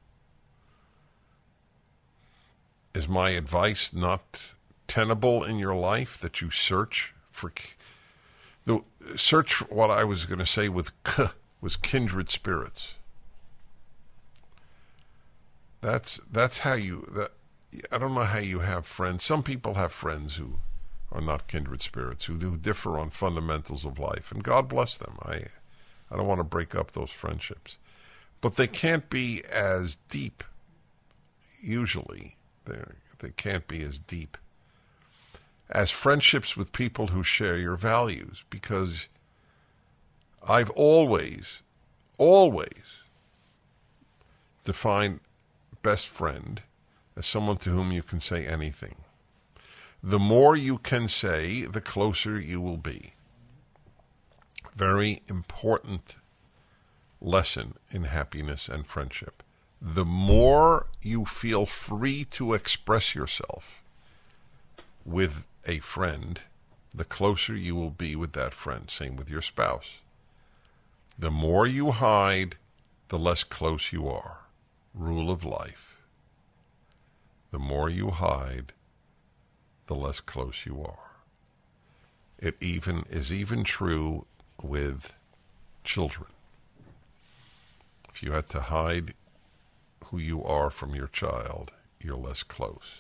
A: Is my advice not tenable in your life, that you search for... The search for what I was going to say with K was kindred spirits. That's that's how you... That, I don't know how you have friends. Some people have friends who are not kindred spirits, who do differ on fundamentals of life, and God bless them. I, I don't want to break up those friendships. But they can't be as deep, usually. They're, they can't be as deep as friendships with people who share your values, because I've always, always defined best friend as someone to whom you can say anything. The more you can say, the closer you will be. Very important lesson in happiness and friendship. The more you feel free to express yourself with a friend, the closer you will be with that friend. Same with your spouse. The more you hide, the less close you are. Rule of life. The more you hide, the less close you are. It even is even true with children. If you had to hide who you are from your child, you're less close.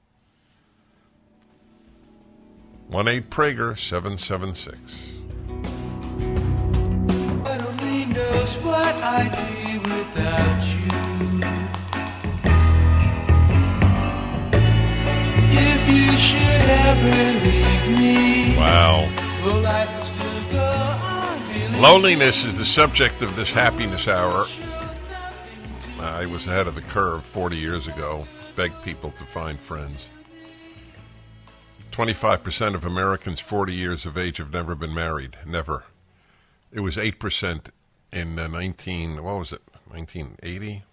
A: one eight Prager seven seven six.
G: God only knows what I'd be without you. If you should ever leave me,
A: wow.
G: Well, life would still go on.
A: Loneliness is the subject of this happiness hour. I was ahead of the curve forty years ago. Begged people to find friends. twenty-five percent of Americans forty years of age have never been married. Never. It was eight percent in uh, nineteen, what was it, nineteen eighty?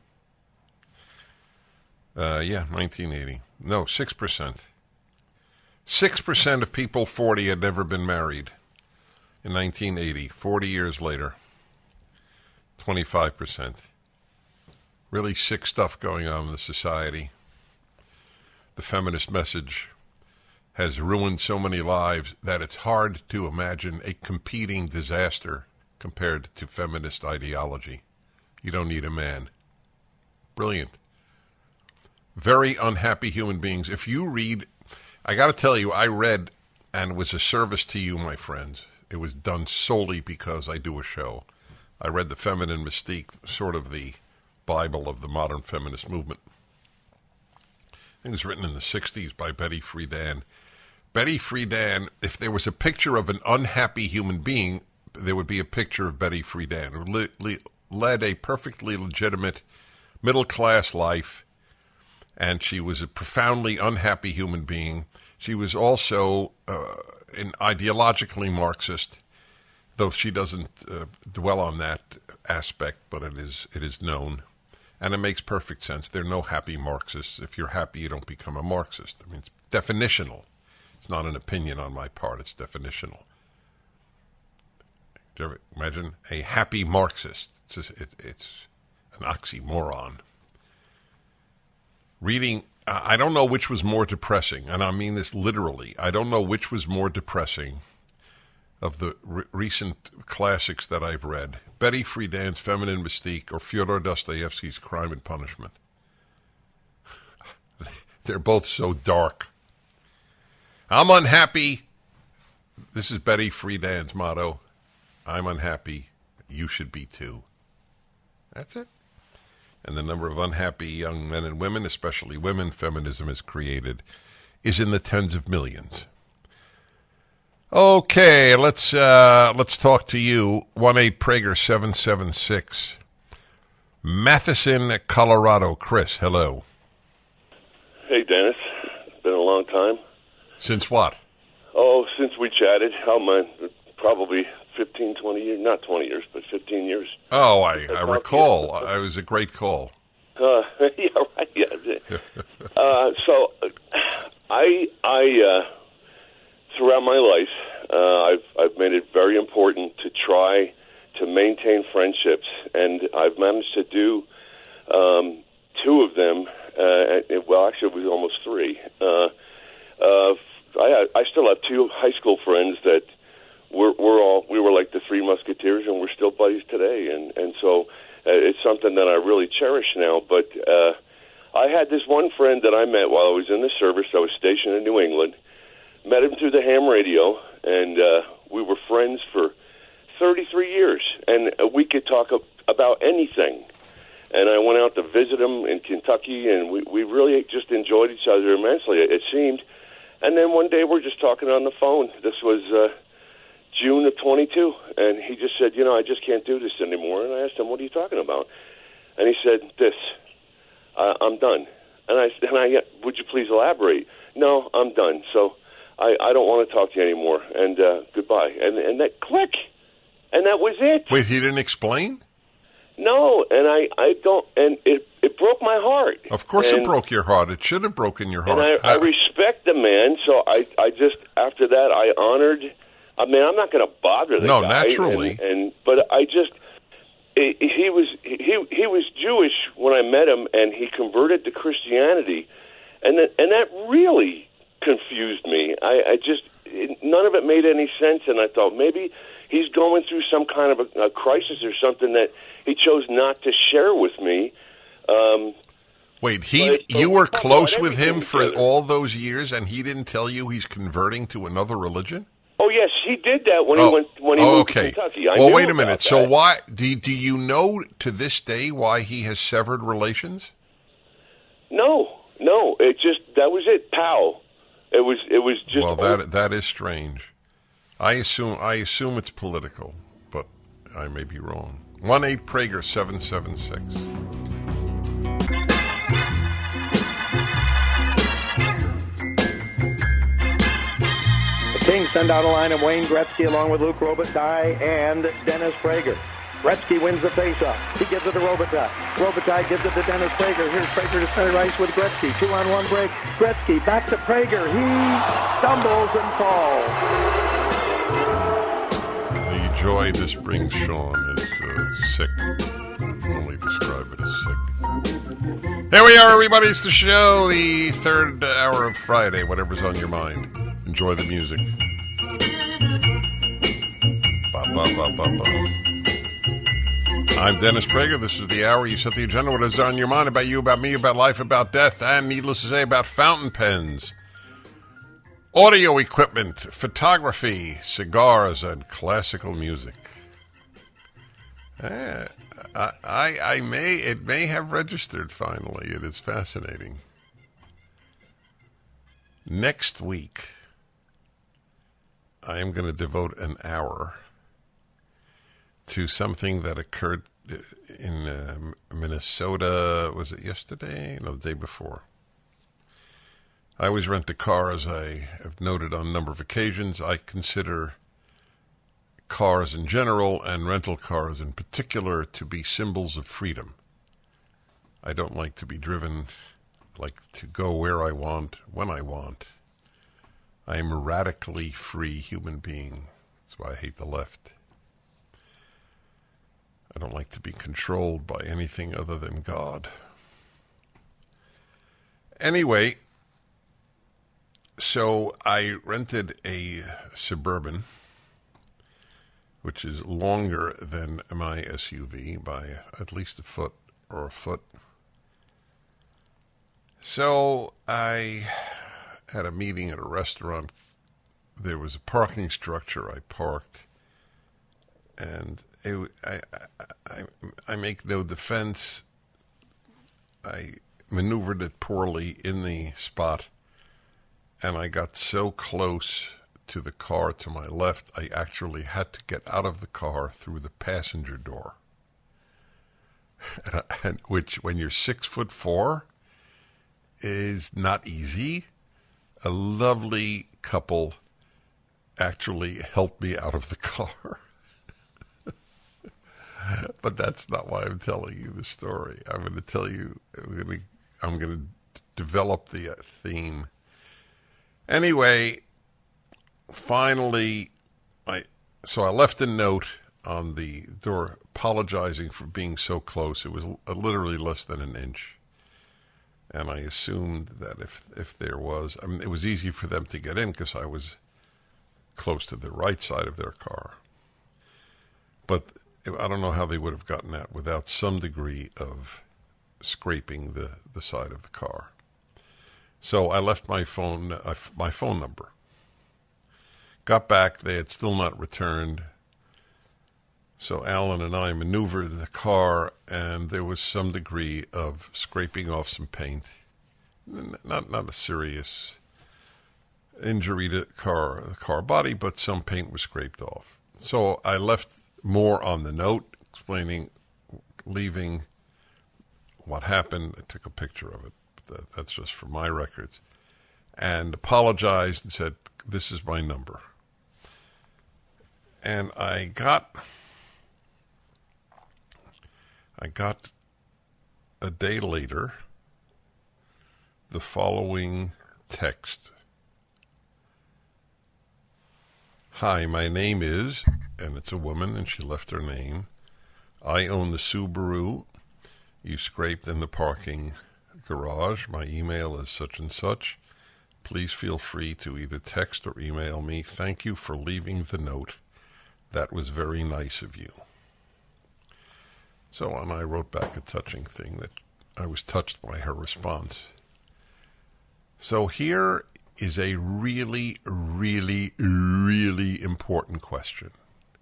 A: Uh, yeah, nineteen eighty. No, six percent. six percent of people forty had never been married in nineteen eighty, forty years later. twenty-five percent. Really sick stuff going on in the society. The feminist message has ruined so many lives that it's hard to imagine a competing disaster compared to feminist ideology. You don't need a man. Brilliant. Very unhappy human beings. If you read, I got to tell you, I read, and it was a service to you, my friends. It was done solely because I do a show. I read The Feminine Mystique, sort of the Bible of the modern feminist movement. I think it was written in the sixties by Betty Friedan. Betty Friedan, if there was a picture of an unhappy human being, there would be a picture of Betty Friedan, who le- le- led a perfectly legitimate middle-class life, and she was a profoundly unhappy human being. She was also uh, an ideologically Marxist, though she doesn't uh, dwell on that aspect, but it is it is known. And it makes perfect sense. There are no happy Marxists. If you're happy, you don't become a Marxist. I mean, it's definitional. It's not an opinion on my part. It's definitional. Do you ever imagine a happy Marxist? It's, just, it, it's an oxymoron. Reading, I don't know which was more depressing, and I mean this literally. I don't know which was more depressing of the re- recent classics that I've read. Betty Friedan's Feminine Mystique or Fyodor Dostoevsky's Crime and Punishment. They're both so dark. I'm unhappy. This is Betty Friedan's motto. I'm unhappy. You should be too. That's it. And the number of unhappy young men and women, especially women, feminism has created, is in the tens of millions. Okay, let's uh, let's talk to you. one eight Prager seven seven six. Matheson, Colorado. Chris, hello.
H: Hey, Dennis. It's been a long time.
A: Since what?
H: Oh, since we chatted. How man? Probably fifteen, twenty years. Not twenty years, but fifteen years.
A: Oh, I, I recall. I was a great call.
H: Uh, yeah, right. Yeah. uh, so, I, I, uh, throughout my life, uh, I've I've made it very important to try to maintain friendships, and I've managed to do um, two of them. Uh, well, actually, it was almost three. Uh, uh, I I still have two high school friends that we're we're all we were like the Three Musketeers, and we're still buddies today, and and so uh, it's something that I really cherish now. But uh, I had this one friend that I met while I was in the service. I was stationed in New England. Met him through the ham radio, and uh, we were friends for thirty-three years, and uh, we could talk ab- about anything. And I went out to visit him in Kentucky, and we, we really just enjoyed each other immensely, it, it seemed. And then one day we're just talking on the phone. This was uh, June of twenty-two, and he just said, you know, I just can't do this anymore. And I asked him, what are you talking about? And he said, this, uh, I'm done. And I, and I, would you please elaborate? No, I'm done. So I, I don't want to talk to you anymore, and uh, goodbye. And and that click, and that was it.
A: Wait, he didn't explain?
H: No, and I, I don't, and it it broke my heart.
A: Of course
H: and,
A: it broke your heart. It should have broken your heart.
H: And I, I respect the man, so I, I just, after that, I honored, I mean, I'm not going to bother the
A: no,
H: guy.
A: No, naturally.
H: And, and But I just, he, he was he he was Jewish when I met him, and he converted to Christianity, and that, and that really confused me. I, I just, it, none of it made any sense, and I thought maybe he's going through some kind of a, a crisis or something that he chose not to share with me. Um,
A: Wait, he
H: but, but
A: you
H: we
A: were
H: talked
A: close
H: about
A: with him for
H: together.
A: all those years, and he didn't tell you he's converting to another religion?
H: Oh yes, he did that when
A: oh.
H: he went when he
A: oh,
H: moved
A: okay.
H: to Kentucky. I
A: well,
H: knew
A: wait a
H: about
A: minute.
H: that.
A: So why do do you know to this day why he has severed relations?
H: No, no. It just that was it. Pow. It was. It was just.
A: Well, that that is strange. I assume I assume it's political, but I may be wrong. One eight Prager seven seven six.
I: The Kings send out a line of Wayne Gretzky along with Luc Robitaille and Dennis Prager. Gretzky wins the faceoff. He gives it to Robitaille. Robitaille gives it to Dennis Prager. Here's Prager to center ice with Gretzky. Two on one break. Gretzky back to Prager. He stumbles and falls.
A: The joy this brings, Sean, is uh, sick. I can only describe it as sick. Here we are, everybody. It's the show, the third hour of Friday, whatever's on your mind. Enjoy the music. Ba, ba, ba, ba, ba. I'm Dennis Prager. This is the hour you set the agenda. What is on your mind about you, about me, about life, about death, and needless to say, about fountain pens, audio equipment, photography, cigars, and classical music. Eh, I, I, I may, it may have registered finally. It is fascinating. Next week, I am going to devote an hour to something that occurred in uh, Minnesota. Was it yesterday? No, the day before. I always rent a car, as I have noted on a number of occasions. I consider cars in general and rental cars in particular to be symbols of freedom. I don't like to be driven, like to go where I want, when I want. I am a radically free human being. That's why I hate the left. I don't like to be controlled by anything other than God. Anyway, so I rented a Suburban, which is longer than my S U V by at least a foot or a foot. So I had a meeting at a restaurant. There was a parking structure. I parked, and it, I, I, I make no defense. I maneuvered it poorly in the spot, and I got so close to the car to my left, I actually had to get out of the car through the passenger door. And, and which, when you're six foot four, is not easy. A lovely couple actually helped me out of the car. But that's not why I'm telling you the story. I'm going to tell you, I'm going to, I'm going to develop the theme. Anyway, finally, I so I left a note on the door apologizing for being so close. It was literally less than an inch. And I assumed that if if there was, I mean, it was easy for them to get in because I was close to the right side of their car. But I don't know how they would have gotten that without some degree of scraping the, the side of the car. So I left my phone uh, my phone number. Got back, they had still not returned. So Alan and I maneuvered the car, and there was some degree of scraping off some paint. Not not a serious injury to the car, the car body, but some paint was scraped off. So I left more on the note, explaining, leaving what happened. I took a picture of it. But that's just for my records. And apologized and said, this is my number. And I got... I got a day later the following text. Hi, my name is, and it's a woman, and she left her name. I own the Subaru you scraped in the parking garage. My email is such and such. Please feel free to either text or email me. Thank you for leaving the note. That was very nice of you. So, and I wrote back a touching thing that I was touched by her response. So here is a really, really, really important question.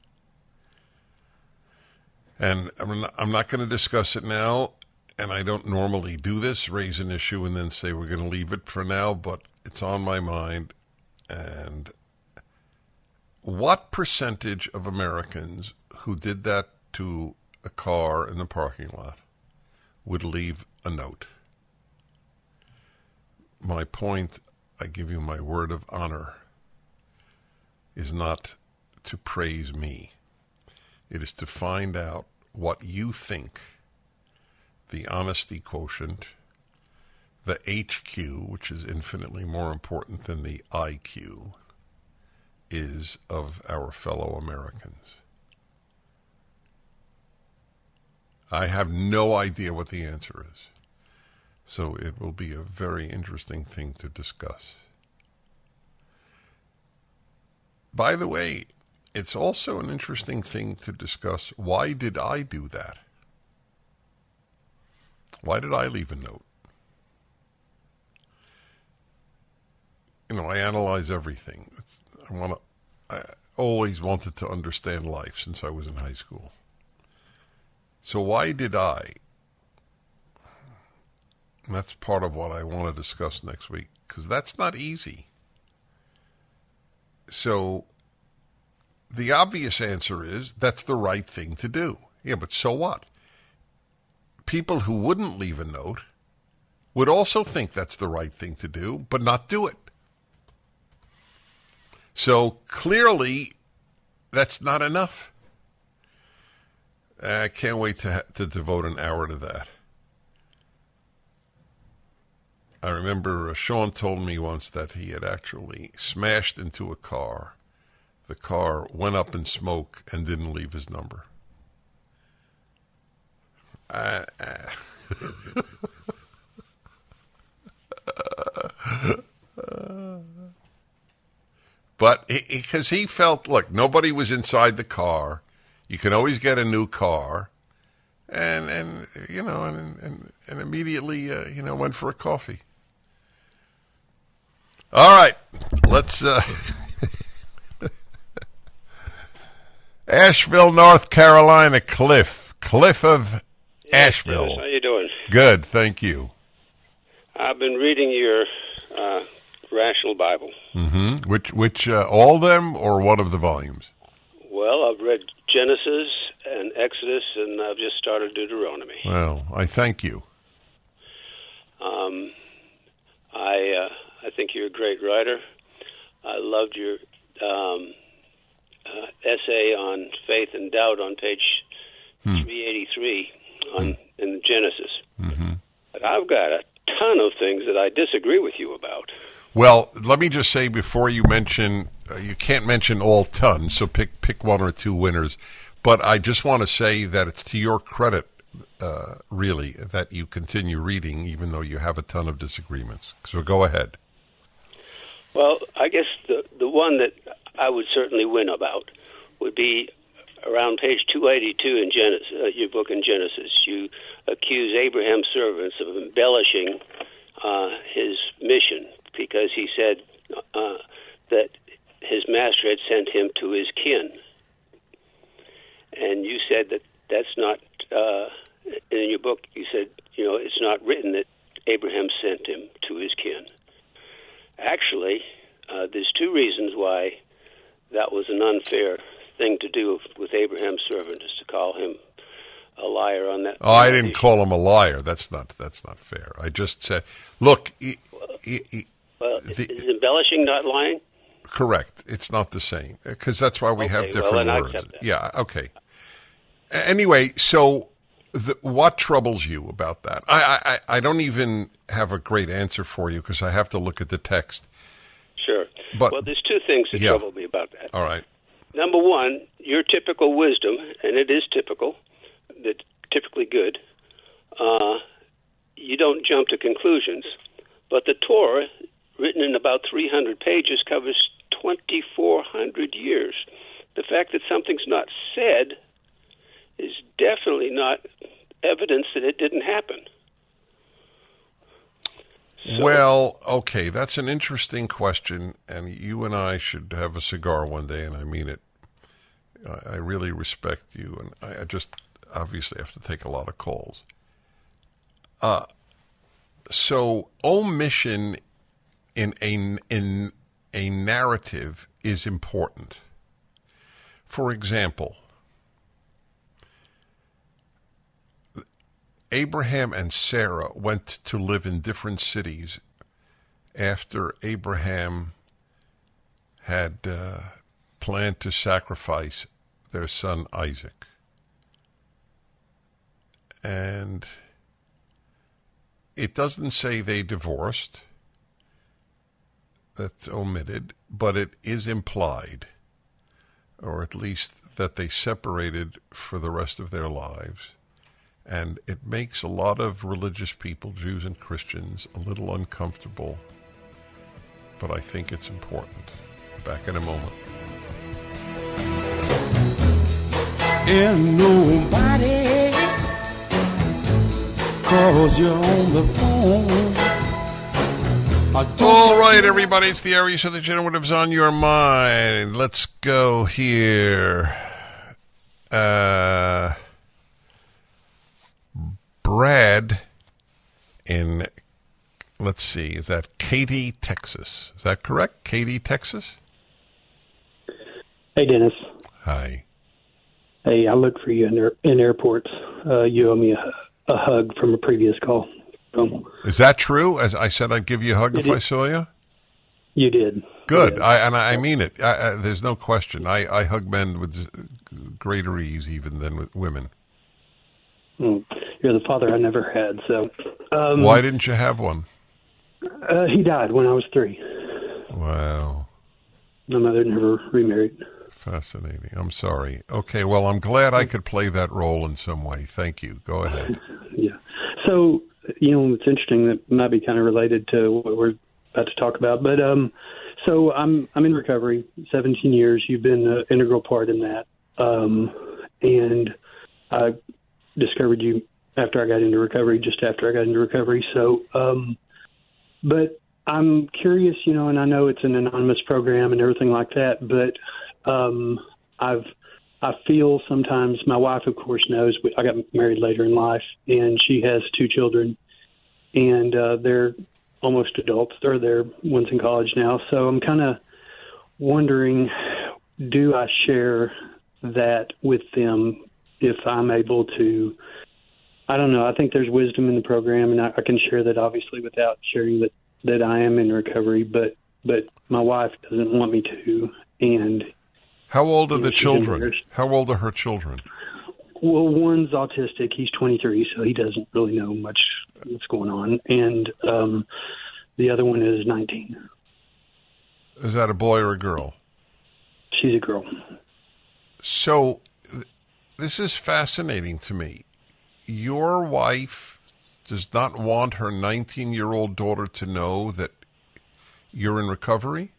A: And I'm not, I'm not going to discuss it now, and I don't normally do this, raise an issue and then say we're going to leave it for now, but it's on my mind. And what percentage of Americans who did that to a car in the parking lot would leave a note? My point, I give you my word of honor, is not to praise me. It is to find out what you think the honesty quotient, the H Q, which is infinitely more important than the I Q, is of our fellow Americans. I have no idea what the answer is. So it will be a very interesting thing to discuss. By the way, it's also an interesting thing to discuss. Why did I do that? Why did I leave a note? You know, I analyze everything. It's, I want to. I always wanted to understand life since I was in high school. So why did I? And that's part of what I want to discuss next week, because that's not easy. So the obvious answer is that's the right thing to do. Yeah, but so what? People who wouldn't leave a note would also think that's the right thing to do, but not do it. So clearly, that's not enough. I can't wait to ha- to devote an hour to that. I remember uh, Sean told me once that he had actually smashed into a car. The car went up in smoke and didn't leave his number. Uh, uh. But because he, he felt, look, nobody was inside the car. You can always get a new car. And, and you know, and, and, and immediately, uh, you know, went for a coffee. All right, let's, uh, Asheville, North Carolina, Cliff. Cliff of
J: yes,
A: Asheville.
J: Dennis, how you doing?
A: Good, thank you.
J: I've been reading your uh, Rational Bible.
A: Mm-hmm. Which, which, uh, all of them or one of the volumes?
J: Well, I've read Genesis and Exodus, and I've just started Deuteronomy.
A: Well, I thank you.
J: Um, I uh, I think you're a great writer. I loved your um, uh, essay on faith and doubt on page hmm. three eighty-three on hmm. in Genesis.
A: Mm-hmm.
J: But I've got a ton of things that I disagree with you about.
A: Well, let me just say before you mention, uh, you can't mention all tons, so pick pick one or two winners. But I just want to say that it's to your credit, uh, really, that you continue reading, even though you have a ton of disagreements. So go ahead.
J: Well, I guess the the one that I would certainly win about would be around page two eighty-two in Genesis, uh, your book in Genesis. You accuse Abraham's servants of embellishing uh, his mission because he said uh, that his master had sent him to his kin. And you said that that's not, uh, in your book, you said, you know, it's not written that Abraham sent him to his kin. Actually, uh, there's two reasons why that was an unfair thing to do with Abraham's servant, is to call him a liar on that.
A: Oh, I didn't call him a liar. That's not that's not fair. I just said, look. He, he, he,
J: well,
A: the,
J: is embellishing not lying?
A: Correct. It's not the same, because that's why we
J: okay,
A: have different
J: well, then
A: words.
J: I accept that.
A: Yeah, okay. Anyway, so the, what troubles you about that? I, I, I don't even have a great answer for you because I have to look at the text.
J: Sure.
A: But,
J: well, there's two things that
A: yeah.
J: trouble me about that.
A: All right.
J: Number one, your typical wisdom, and it is typical, that typically good, uh, you don't jump to conclusions. But the Torah, written in about three hundred pages, covers twenty-four hundred years. The fact that something's not said is definitely not evidence that it didn't happen. So,
A: well, okay, that's an interesting question, and you and I should have a cigar one day, and I mean it. I, I really respect you, and I, I just obviously have to take a lot of calls. Uh, so omission in a, in a narrative is important. For example, Abraham and Sarah went to live in different cities after Abraham had uh, planned to sacrifice their son Isaac. And it doesn't say they divorced. That's omitted, but it is implied, or at least that they separated for the rest of their lives. And it makes a lot of religious people, Jews and Christians, a little uncomfortable. But I think it's important. Back in a moment.
F: And nobody calls you on the phone.
A: All right, everybody. It's the Aries of the Generatives on your mind. Let's go here. Uh... Brad in, let's see, is that Katy, Texas? Is that correct? Katy, Texas?
K: Hey, Dennis.
A: Hi.
K: Hey, I look for you in, air, in airports. Uh, you owe me a, a hug from a previous call. Um,
A: Is that true? As I said, I'd give you a hug
K: It
A: if
K: is.
A: I saw you?
K: You did.
A: Good.
K: You did.
A: I, and I, I mean it. I, I, there's no question. I, I hug men with greater ease even than with women.
K: Mm. You're the father I never had. So, um,
A: Why didn't you have one?
K: Uh, he died when I was three.
A: Wow.
K: My mother never remarried.
A: Fascinating. I'm sorry. Okay, well, I'm glad I could play that role in some way. Thank you. Go ahead.
K: Yeah. So, you know, it's interesting that might be kind of related to what we're about to talk about. But um, so I'm I'm in recovery, seventeen years. You've been an integral part in that. Um, and I discovered you after I got into recovery, just after I got into recovery. So, um, but I'm curious, you know, and I know it's an anonymous program and everything like that, but um, I've I feel sometimes, my wife, of course, knows. I got married later in life, and she has two children, and uh, they're almost adults. They're they're one's in college now. So I'm kind of wondering, do I share that with them if I'm able to? I don't know. I think there's wisdom in the program, and I, I can share that obviously without sharing that, that I am in recovery. But but my wife doesn't want me to, and.
A: How old are
K: you know,
A: the children? How old are her children?
K: Well, one's autistic. He's twenty-three, so he doesn't really know much what's going on. And um, the other one is nineteen.
A: Is that a boy or a girl?
K: She's a girl.
A: So th- this is fascinating to me. Your wife does not want her nineteen-year-old daughter to know that you're in recovery?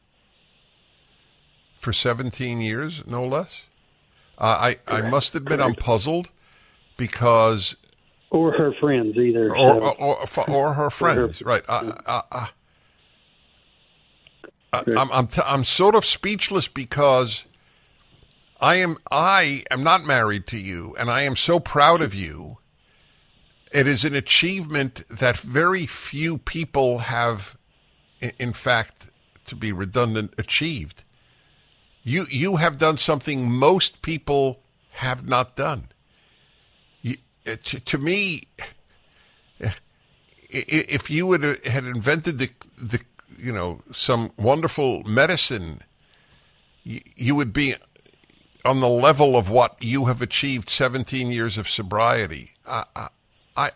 A: For seventeen years, no less? Uh, I, I must admit I'm puzzled because...
K: Or her friends, either.
A: Or,
K: so.
A: or, or, or her friends, right. I, I, I, I, I'm, I'm, t- I'm sort of speechless because I am, I am not married to you, and I am so proud of you. It is an achievement that very few people have, in fact, to be redundant, achieved. You you have done something most people have not done. You, to, to me, if you would had invented the the you know some wonderful medicine, you, you would be on the level of what you have achieved. seventeen years of sobriety. I I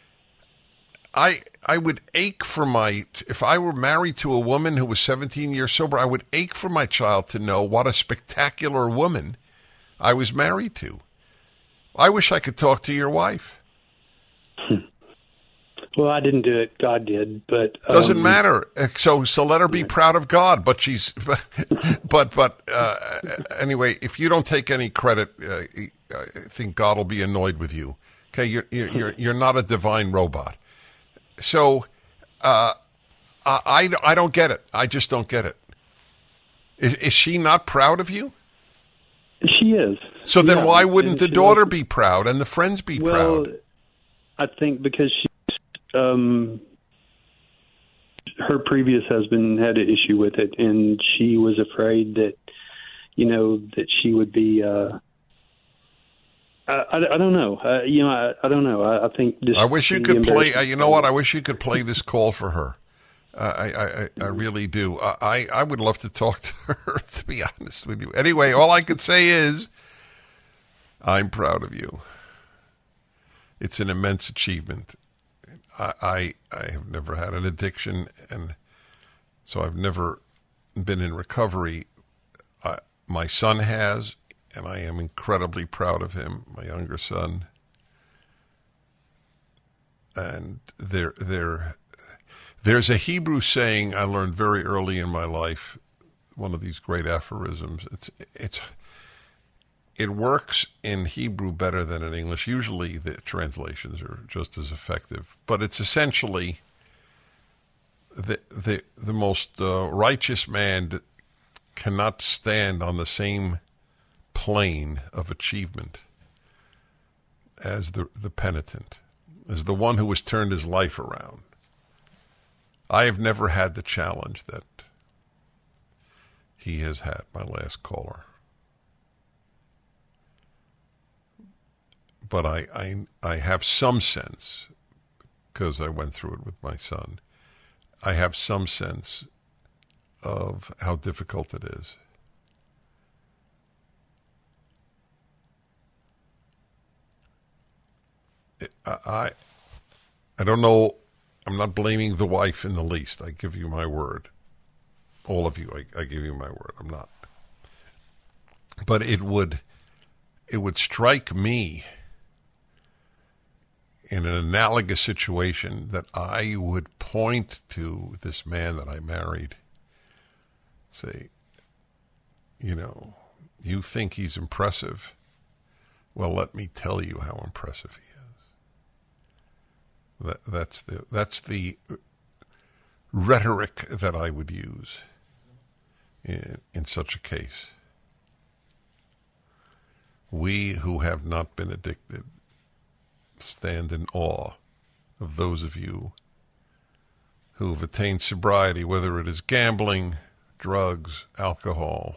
A: I I would ache for my, if I were married to a woman who was seventeen years sober, I would ache for my child to know what a spectacular woman I was married to. I wish I could talk to your wife.
K: Well, I didn't do it. God did, but um,
A: doesn't matter. So, so let her be proud of God. But she's, but but uh, anyway, if you don't take any credit, uh, I think God will be annoyed with you. Okay, you're you're you're not a divine robot. So, uh, I, I don't get it. I just don't get it. Is, is she not proud of you?
K: She is.
A: So then
K: yeah,
A: why wouldn't the daughter
K: was,
A: be proud and the friends be
K: well,
A: proud?
K: I think because she's, um, her previous husband had an issue with it, and she was afraid that, you know, that she would be... Uh, I, I, I don't know. Uh, you know, I, I don't know. I, I think. Just
A: I wish you could play. Uh, you know what? I wish you could play this call for her. Uh, I, I, I really do. I, I would love to talk to her. To be honest with you. Anyway, all I could say is, I'm proud of you. It's an immense achievement. I, I, I have never had an addiction, and so I've never been in recovery. I, my son has. And I am incredibly proud of him, my younger son. And there, there, there's a Hebrew saying I learned very early in my life, one of these great aphorisms. It's, it's, it works in Hebrew better than in English. Usually the translations are just as effective. But it's essentially the, the, the most uh, righteous man cannot stand on the same plane of achievement as the the penitent, as the one who has turned his life around. I have never had the challenge that he has had, my last caller. But I I, I have some sense, because I went through it with my son. I have some sense of how difficult it is. I, I don't know. I'm not blaming the wife in the least. I give you my word. All of you, I, I give you my word. I'm not. But it would, it would strike me in an analogous situation that I would point to this man that I married, say, you know, you think he's impressive. Well, let me tell you how impressive he is. That, that's the that's the rhetoric that I would use in, in such a case. We who have not been addicted stand in awe of those of you who have attained sobriety, whether it is gambling, drugs, alcohol,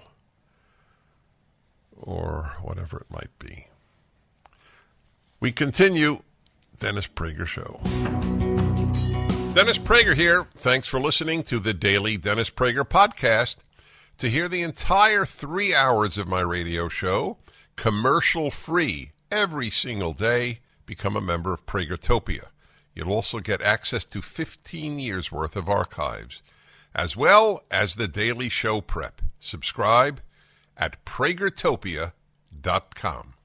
A: or whatever it might be. We continue. Dennis Prager Show. Dennis Prager here. Thanks for listening to the Daily Dennis Prager Podcast. To hear the entire three hours of my radio show, commercial-free, every single day, become a member of Pragertopia. You'll also get access to fifteen years worth of archives, as well as the daily show prep. Subscribe at Pragertopia dot com.